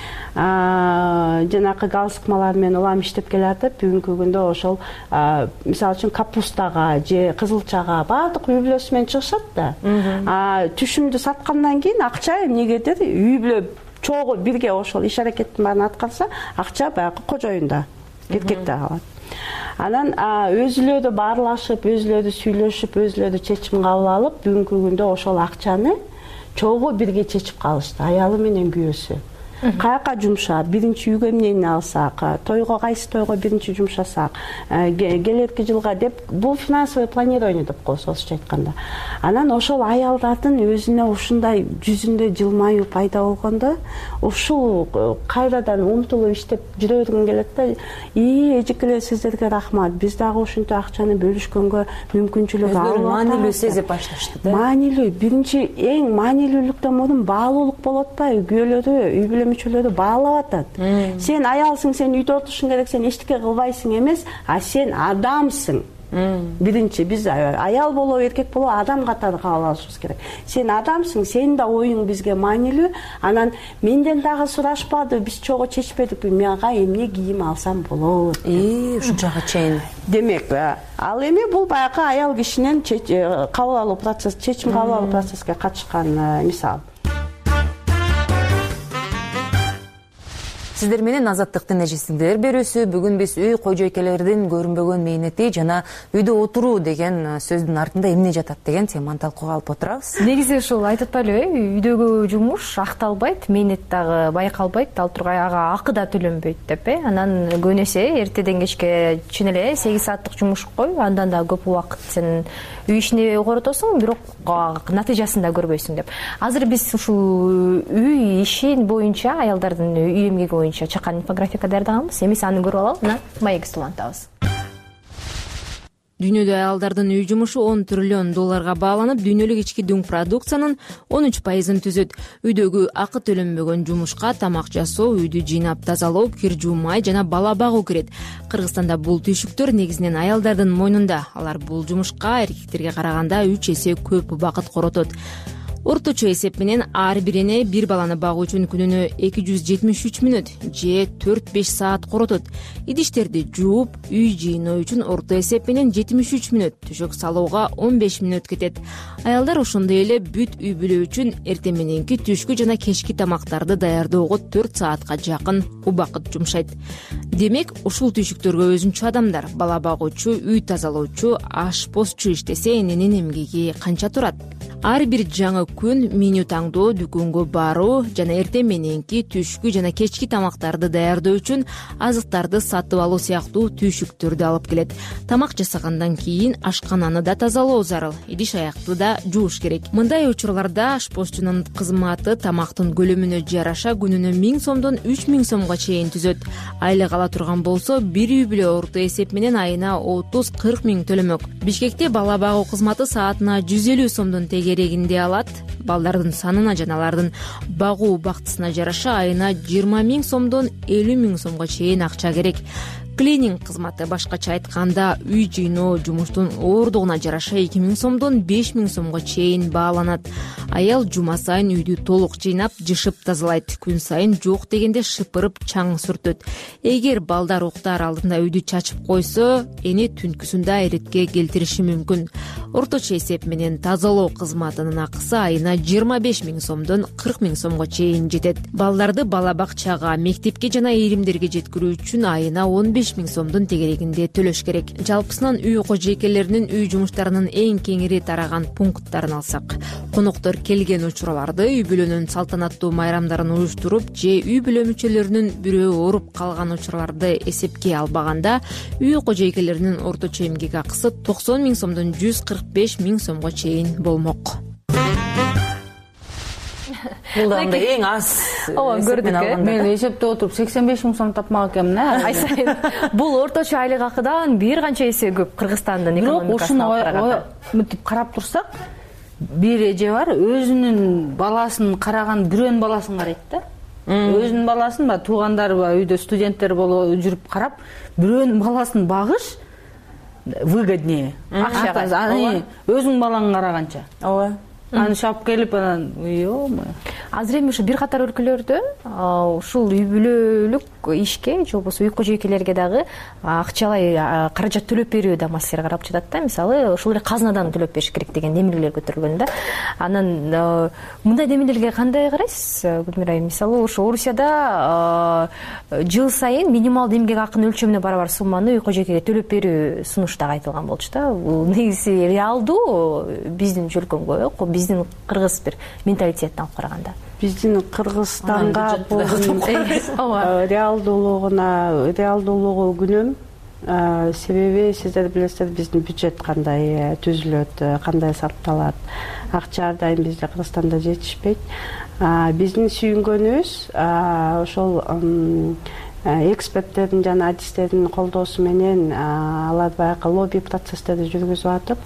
Жанакы галстыкмалар менен улам иштеп келатып, бүгүнкү күндө ошол мисалы үчүн капустага же кызылчага баардык үй бүлөсү менен чыгышат да. Түшүмдү саткандан кийин акча эмнегедир үй бүлө чогуу бирге ошол иш аракеттин баарын аткарса, акча баягы кожоюнда эркекте калат. Анан өзүлөрү баарлашып, өзүлөрү сүйлөшүп, өзүлөрү чечим кабыл алып, бүгүнкү күндө ошол акчаны чогуу бирге чечип калышты, аялы менен күйөөсү. Каяка жумшап, биринчи үйгө эмнени алсак, тойго кайсы тойго биринчи жумшасак, келерки жылга деп, бул финансовый планирование деп коебуз орусча айтканда. Анан ошол аялдардын өзүнө ушундай жүзүндө жылмаюу пайда болгондо, ушул кайрадан умтулуп иштеп жүрө бергүм келет да. Эжекелер, сиздерге рахмат. Биз дагы ушунча акчаны бөлүшкөнгө мүмкүнчүлүк алып атабыз. Маанилүү сезип башташты да. Маанилүү, биринчи эң маанилүүлүктөн мурун баалуулук болот атпайбы? Күйөөлөрү, үй бүлө мүчөлөрү баалап атат. Сен аялсың, сен үйдө отурушуң керек, сен эчтеке кылбайсың эмес, сен адамсың. Биринчи биз аял болобу, эркек болобу адам катары кабыл алышыбыз керек. Сен адамсың, сенин да оюң бизге маанилүү. Анан менден дагы сурашпады, биз чогуу чечпедик, мага эмне кийим алсам болот. Ушунчага чейин. Демек, ал эми бул баягы аял кишинин кабыл алуу процесс, чечим кабыл алуу процесске катышкан мисал. Сиздер менен Азаттыктын эжесиңдер берүүсү. Бүгүн биз үй койжойкелердин көрүнбөгөн мээнети жана үйдө отуруу деген сөздүн артында эмне жатат деген теманы талкууга алып отурабыз. Негизи ушул айтып атпайлыбы, үйдөгү жумуш акталбайт, мээнет дагы байкалбайт, ал тургай ага акы да төлөнбөйт деп. Анан көнөсө эртеден кечке чын эле 8 сааттык жумуш кой, андан да көп убакыт сен үй ишине коротосуң, бирок натыйжасын да көрбөйсүң деп. Азыр биз ушул үй ишин боюнча, аялдардын үй эмгеги боюнча чакан инфографика даярдаганбыз. Эми аны көрүп алалы, мына маегибизди улантабыз. Дүйнөдө аялдардын үй жумушу $10 триллион бааланып, дүйнөлүк ички дүң продукциянын 13%-ын түзөт. Үйдөгү акы төлөнбөгөн жумушка тамак жасоо, үйдү жыйнап тазалоо, кир жуумай жана бала багуу кирет. Кыргызстанда бул түйшүктөр негизинен аялдардын мойнунда. Алар бул жумушка эркектерге караганда 3 эсе көп убакыт коротот. орточо эсеп менен ар бирине бир баланы багуу үчүн күнүнө 273 мүнөт же 4-5 саат коротот. Идиштерди жууп, үй жыйноо үчүн орто эсеп менен 73 мүнөт, төшөк салууга 15 мүнөт кетет. Аялдар ошондой эле бүт үй бүлө үчүн эртең мененки, түшкү жана кечки тамактарды даярдоого 4 саатка жакын убакыт жумшайт. Демек, ушул түйшүктөргө өзүнчө адамдар, бала багуучу, үй тазалоочу, ашпозчу иштесе эненин эмгеги канча турат? Ар бир жаңы күн меню таңдоо, дүкөнгө баруу жана эртең мененки, түшкү жана кечки тамактарды даярдоо үчүн азыктарды сатып алуу сыяктуу түйшүктөрдү алып келет. Тамак жасагандан кийин ашкананы да тазалоо зарыл, идиш аякты да жууш керек. Мындай учурларда ашпозчунун кызматы тамактын көлөмүнө жараша күнүнө 1000 сомдон 3000 сомго чейин түзөт. Айлык ала турган болсо, бир үй бүлө орто эсеп менен айына 30-40 миң төлөмөк. Бишкекте бала багуу кызматы саатына 150 сомдон тегерегинде алат. Балдардын санына жана алардын багуу убактысына жараша айына 20 миң сомдон 50 миң сомго чейин акча керек. Клининг кызматы, башкача айтканда, үй жыйноо жумуштун ооругуна жараша 2000 сомдон 5000 сомго чейин бааланат. Аял жума сайын үйдү толук жыйнап, жышып тазалайт. Күн сайын жок дегенде шыпырып чаң сүртөт. Эгер балдар уктаар алдында үйдү чачып койсо, эни түнкүсүндө айретке келтириши мүмкүн. Орточо эсеп менен тазалоо кызматынын акысы айына 25 миң сомдон 40 миң сомго чейин жетет. Балдарды бала бакчага, мектепке жана ийримдерге жеткирүү үчүн айына 15 миң сомдун тегерегинде төлөш керек. Жалпысынан үй кожойкелеринин үй жумуштарынын эң кеңири тараган пункттарын алсак, коноктор келген учурларды, үй бүлөнүн салтанаттуу майрамдарын уюштуруп же үй бүлө мүчөлөрүнүн бирөө ооруп калган учурларды эсепке албаганда, үй кожойкелеринин орточо эмгек акысы 90 миң сомдон 145 миң сомго чейин болмок. Бул да эң аз. Ооба, көрдүк. Мен эсептеп отуруп 85 миң сом тапмак экенмин. Ай сайын. Бул орточо айлык акыдан бир канча эсе көп Кыргызстандын экономикасына караганда. Мынтип карап турсак, бир эже бар, өзүнүн баласын караган бирөөнүн баласын карайт да. Өзүнүн баласын, туугандары үйдө студенттер болуп жүрүп карап, бирөөнүн баласын багыш выгоднее. Акчага. Өзүңүн балаңы караганча. Ооба. Аны шап келип анан, азыр эми ушу бир катар өлкөлөрдө ушул үй бүлөлүк ишке же болбосо үй кожойкелерге дагы акчалай каражат төлөп берүү да маселе каралып жатат да. Мисалы, ушул эле казынадан төлөп бериш керек деген демилгелер көтөрүлгөн да. Анан мындай демилгелерге кандай карайсыз, Гүлмира айым? Мисалы, ошо Орусияда жыл сайын минималдуу эмгек акынын өлчөмүнө барабар сумманы үй кожойкеге төлөп берүү сунуштагы айтылган болчу да. Бул негизи реалдуу биздин өлкөгө, биздин кыргыз бир менталитеттен алып караганда. Биздин Кыргызстанга реалдуулугу күнөм. Себеби сиздер билесиздер, биздин бюджет кандай түзүлөт, кандай сарпталат. Акча ар дайым бизде Кыргызстанда жетишпейт. Биздин сүйүнгөнүбүз ошол эксперттердин жана адистердин колдоосу менен алар баягы лобби процесстерди жүргүзүп атып,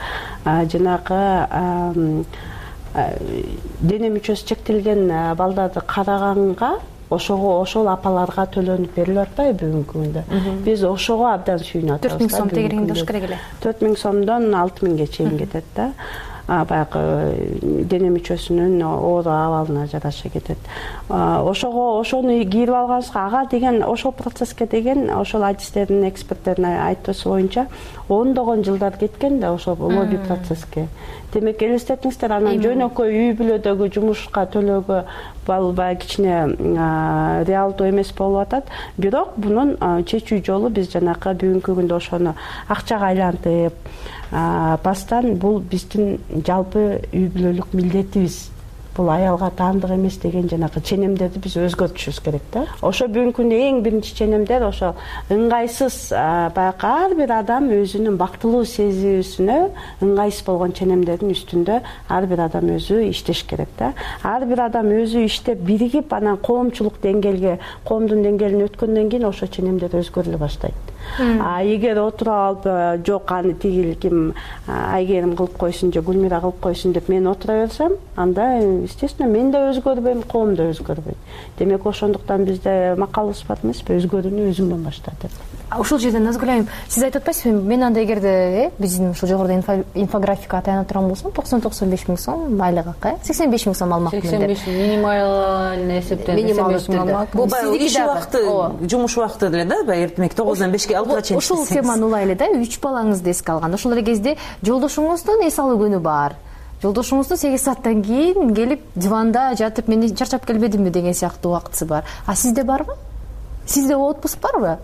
жанагы дене мүчөсү чектелген балдарды караганга ошол апаларга төлөнүп берилип атпайбы бүгүнкү күндө? Биз ошого абдан сүйүнүп атабыз. 4 миң сом тегерегинде болуш керек эле. 4 миң сомдон 6 миңге чейин кетет да. Баягы дене мүчөсүнүн оору абалына жараша кетет. Ошону кийирип алганыбызга, ага деген, ошол процесске деген, ошол адистердин, эксперттердин айтуусу боюнча ондогон жылдар кеткен да ошол лобби процесске. Демек, элестетиңиздер, анан жөнөкөй үй бүлөдөгү жумушка төлөөгө баягы кичине реалдуу эмес болуп атат. Бирок мунун чечүү жолу биз жанакы бүгүнкү күндө ошону акчага айлантып, бастан бул биздин жалпы үй бүлөлүк милдетибиз. Бул аялга таандык эмес деген жанакы ченемдерди биз өзгөртүшүбүз керек да. Ошо бүгүнкү күндө эң биринчи ченемдер ошо ыңгайсыз, баягы ар бир адам өзүнүн бактылуу сезүүсүнө ыңгайсыз болгон ченемдердин үстүндө ар бир адам өзү иштеш керек да. Ар бир адам өзү иштеп биригип, анан коомчулук деңгээлге, коомдун деңгээлине өткөндөн кийин ошо ченемдер өзгөрүлө баштайт. Эгер отуруп алып, жок аны тигил ким Айгерим кылып койсун же Гүлмира кылып койсун деп мен отура берсем, анда естественно мен да өзгөрбөйм, коом да өзгөрбөйт. Демек, ошондуктан бизде макалыбыз бар эмеспи, өзгөрүүнү өзүңдөн башта деп. ушул жерден назгүл айым, сиз айтып атпайсызбы, мен анда эгерде биздин ушул жогоруда инфографика атайын турган болсом 90-95 миң сом айлык акы, 85 миң сом алмакмын деп. 85 минималный эсептен 85 миң алмак. Бул баягы иш убакыты, жумуш убакыты деле да, баягы эртемек 9-дан 5ке 6га чейин. Ушул теманы улайлы да, 3 балаңызды эске алганда, ошол эле кезде жолдошуңуздун эс алуу күнү бар. Жолдошуңуздун 8 сааттан кийин келип диванда жатып, мен чарчап келбедимби деген сыяктуу убактысы бар. А сизде барбы? Сизде отпуск барбы?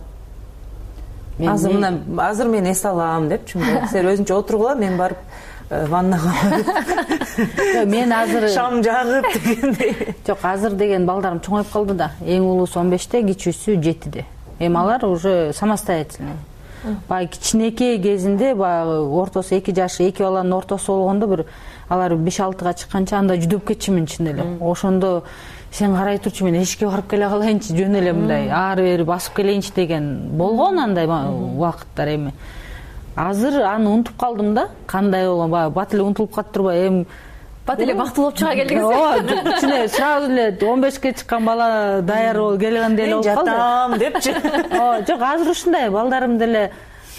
Азыр мен эс алам депчүмүн. Силер өзүнчө отургула, мен барып ваннага мен азыр шам жагып дегендей. Жок, азыр деген балдарым чоңоюп калды да. Эң улуусу 15те, кичүүсү 7де. Эми алар уже самостоятельный. Баягы кичинекей кезинде, баягы ортосу 2 жаш, 2 баланын ортосу болгондо бир алар 5-6га чыкканча анда жүдөп кетчүмүн чын эле. Ошондо сен карай турчу, мен эшикке барып келе калайынчы, жөн эле мындай ары бери басып келейинчи деген болгон андай убакыттар. Эми азыр аны унутуп калдым да, кандай болгон, баягы бат эле унутулуп калып турбай, эми бат эле бактылуу болуп чыга келдиңиз. Ооба, чын сразу эле 15ке чыккан бала даяр болуп келгендей эле болуп калды. Жатам депчи. Жок, азыр ушундай балдарым деле,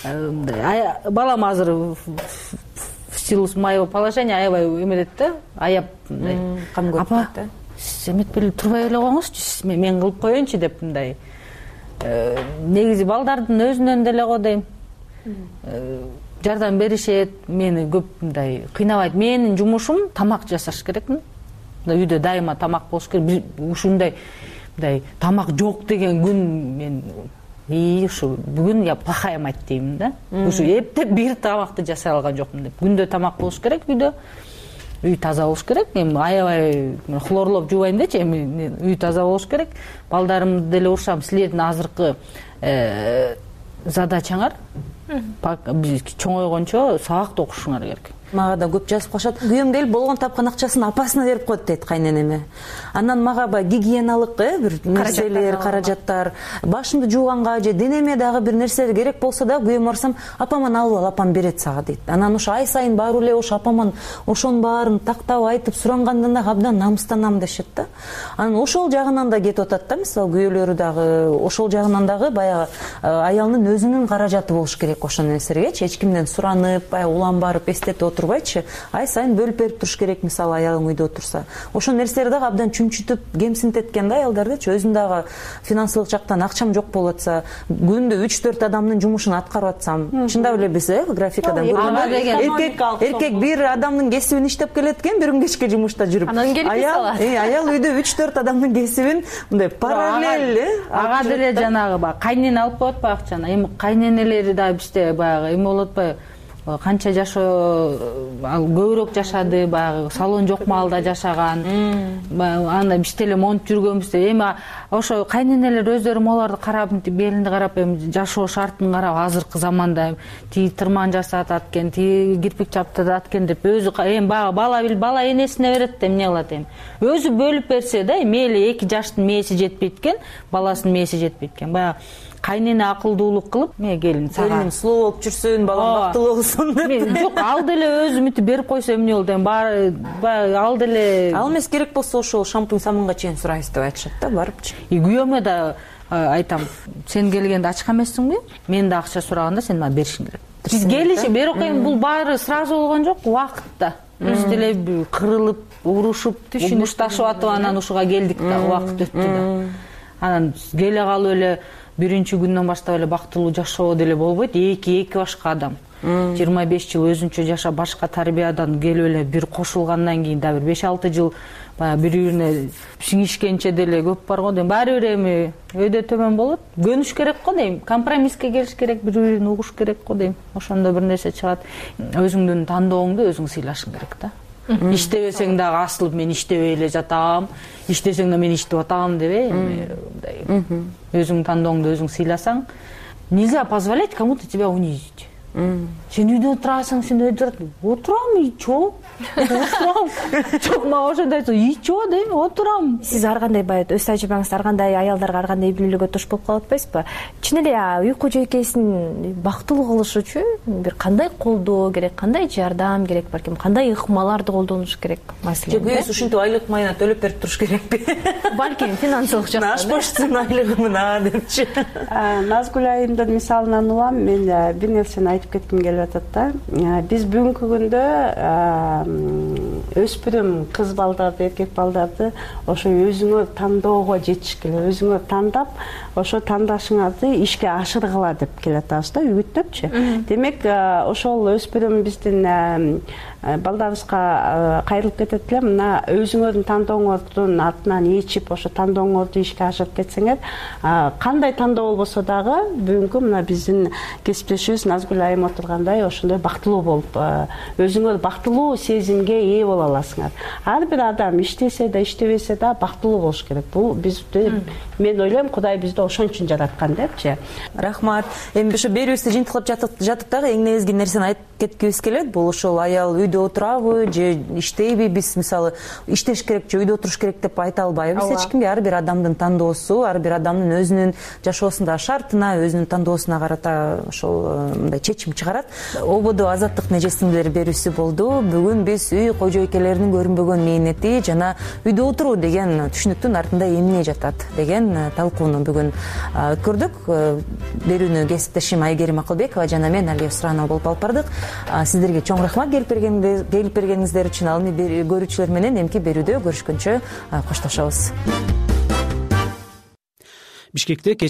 балам азыр в силу моего положения аябай эмедет да, аяп мындай кам көрүп апа, сиз эметпей турбай эле коюңузчу, мен кылып коеюнчу деп мындай. Негизи балдардын өзүнөн деле го дейм. Жардам беришет, мени көп мындай кыйнабайт. Менин жумушум тамак жасаш керекмин. Үйдө дайыма тамак болуш керек. Ушундай мындай тамак жок деген күн мен ушу бүгүн я пахаймайт дейм да. Ушу эптеп бир тамакты жасай алган жокмун деп. Күндө тамак болуш керек үйдө. Үй таза болуш керек. Эми аябай хлорлоп жубайм дечи, эми үй таза болуш керек. Балдарымды деле урушам, силердин азыркы задачаңар биз чоңойгончо сабакты окушуңар керек. Мага да көп жазып калышат. Күйөөм келип болгон тапкан акчасын апасына берип коет дейт кайненеме. Анан мага баягы гигиеналык бир нерселер, каражаттар, башымды жууганга же денеме дагы бир нерсе керек болсо да күйөөм барсам, апаман алып ал, апам берет сага дейт. Анан ошо ай сайын барып эле ошо апаман ошонун баарын тактап айтып сурангандан да абдан намыстанам дешет да. Анан ошол жагынан да кетип атат да, мисалы күйөөлөрү дагы ошол жагынан дагы баягы аялынын өзүнүн каражаты болуш керек ошол нерселерге. Эч кимден суранып, баягы улам барып эстетип отурбайчы, ай сайын бөлүп берип туруш керек, мисалы аялың үйдө отурса. Ошол нерселер дагы абдан чүнчүтүп, кемсинтет экен да аялдардычы. Өзүм дагы финансылык жактан акчам жок болуп атса, күндө 3-4 адамдын жумушун аткарып атсам, чындап эле биз графикадан эркек бир адамдын кесибин иштеп келет экен, бир күн кечке жумушта жүрүп. Аял үйдө 3-4 адамдын кесибин мындай параллель, ага деле жанагы кайнене алып коет баягы акчаны. Эми кайненелери да бизде баягы эме болот атпайбы? Канча жашоо көбүрөөк жашады, баягы салон жок маалда жашаган. Анда биз деле монтип жүргөнбүз. Эми ошо кайненелер өздөрү моларды карап, белинди карап, эми жашоо шартын карап, азыркы заманда тиги тырман жасатат экен, тиги кирпик чаптатат экен деп өзү эми бала энесине берет да, эмне кылат эми. Өзү бөлүп берсе да, мейли 2 жаштын мээси жетпейт экен, баласынын мээси жетпейт экен. Баягы кайнене акылдуулук кылып, мен келин сага. Келиним сулуу болуп жүрсүн, балам бактылуу болсун деп. Жок, ал деле өзү мынтип берип койсо эмне болду эми? Баягы ал деле ал эмес, керек болсо ошол шампунь самунга чейин сурайбыз деп айтышат да, барыпчы. Күйөөмө да айтам, сен келгенде ачка эмессиңби? Мен да акча сураганда сен мага беришиң керек. Биз келиши, бирок эми бул баары сразу болгон жок, убакытта. Биз деле кырылып, урушуп, мушташып атып анан ушуга келдик да, убакыт өттү да. Анан келе калып эле биринчи күндөн баштап эле бактылуу жашоо деле болбойт. Эки башка адам. 25 жыл өзүнчө жашап, башка тарбиядан келип эле бир кошулгандан кийин да бир 5-6 жыл баягы бири-бирине сиңишкенче деле көп бар го дейм. Баары бир эми өйдө төмөн болот. Көнүш керек го дейм. Компромисске келиш керек, бири-бирин угуш керек го дейм. Ошондо бир нерсе чыгат. Өзүңдүн тандооңду өзүң сыйлашың керек да. Иштебесең дагы асылып мен иштебей эле жатам, иштесең да мен иштеп атам дебей, өзүң тандооңду өзүң сыйласаң, нельзя позволять кому-то тебя унизить. сен үйдө отурасың, сен үйдө отурам, ичо отурам. Жок, мага ошондой айтса, ичо дейм, отурам. Сиз ар кандай баягы өз тажрыйбаңызда ар кандай аялдарга ар кандай үй бүлөлөргө туш болуп калып атпайсызбы? Чын эле үй кожойкесин бактылуу кылыш үчүн бир кандай колдоо керек, кандай жардам керек, балким кандай ыкмаларды колдонуш керек маселен? Күйөөсү ушинтип айлык майына төлөп берип туруш керекпи? Балким финансылык жактан. Ашпашчынын айлыгы мына депчи. Назгүл айымдын мисалынан улам мен бир нерсени айтып кетким келип атат да. Биз бүгүнкү күндө өспүрүм кыз балдарды, эркек балдарды ошо өзүңөр тандоого жетишкиле, өзүңөр тандап, ошо тандашыңарды ишке ашыргыла деп келатабыз да, үгүттөпчү. Демек, ошол өспүрүм биздин балдарыбызга кайрылып кетет эле, мына өзүңөрдүн тандооңордун артынан ичип, ошо тандооңорду ишке ашырып кетсеңер, кандай тандоо болбосо дагы бүгүнкү мына биздин кесиптешибиз Назгүл айым отургандай ошондой бактылуу болуп, өзүңөр бактылуу сезимге ээ боло аласыңар. Ар бир адам иштесе да, иштебесе да бактылуу болуш керек. Бул бизди, мен ойлойм, Кудай бизди ошон үчүн жараткан депчи. Рахмат. Эми ошо берүүбүздү жыйынтыктап жатып дагы эң негизги нерсени айтып кеткибиз келет. Бул ошол аял үйдө отурабы же иштейби? Биз мисалы иштеш керек же үйдө отуруш керек деп айта албайбыз эч кимге. Ар бир адамдын тандоосу, ар бир адамдын өзүнүн жашоосундагы шартына, өзүнүн тандоосуна карата ошол мындай чечим чыгарат. ОБД азаттык нежесиндер берүүсү болду. Бүгүн биз үй кожойкелеринин көрүнбөгөн мээнети жана үйдө отуруу деген түшүнүктүн артында эмне жатат деген талкууну бүгүн өткөрдүк. Берүүнү кесиптешим Айгерим Акылбекова жана мен Алия Суранова болуп алып бардык. Сиздерге чоң рахмат келип бергениңиздер үчүн. Ал эми көрүүчүлөр менен эмки берүүдө көрүшкөнчө коштошобуз. Бишкекте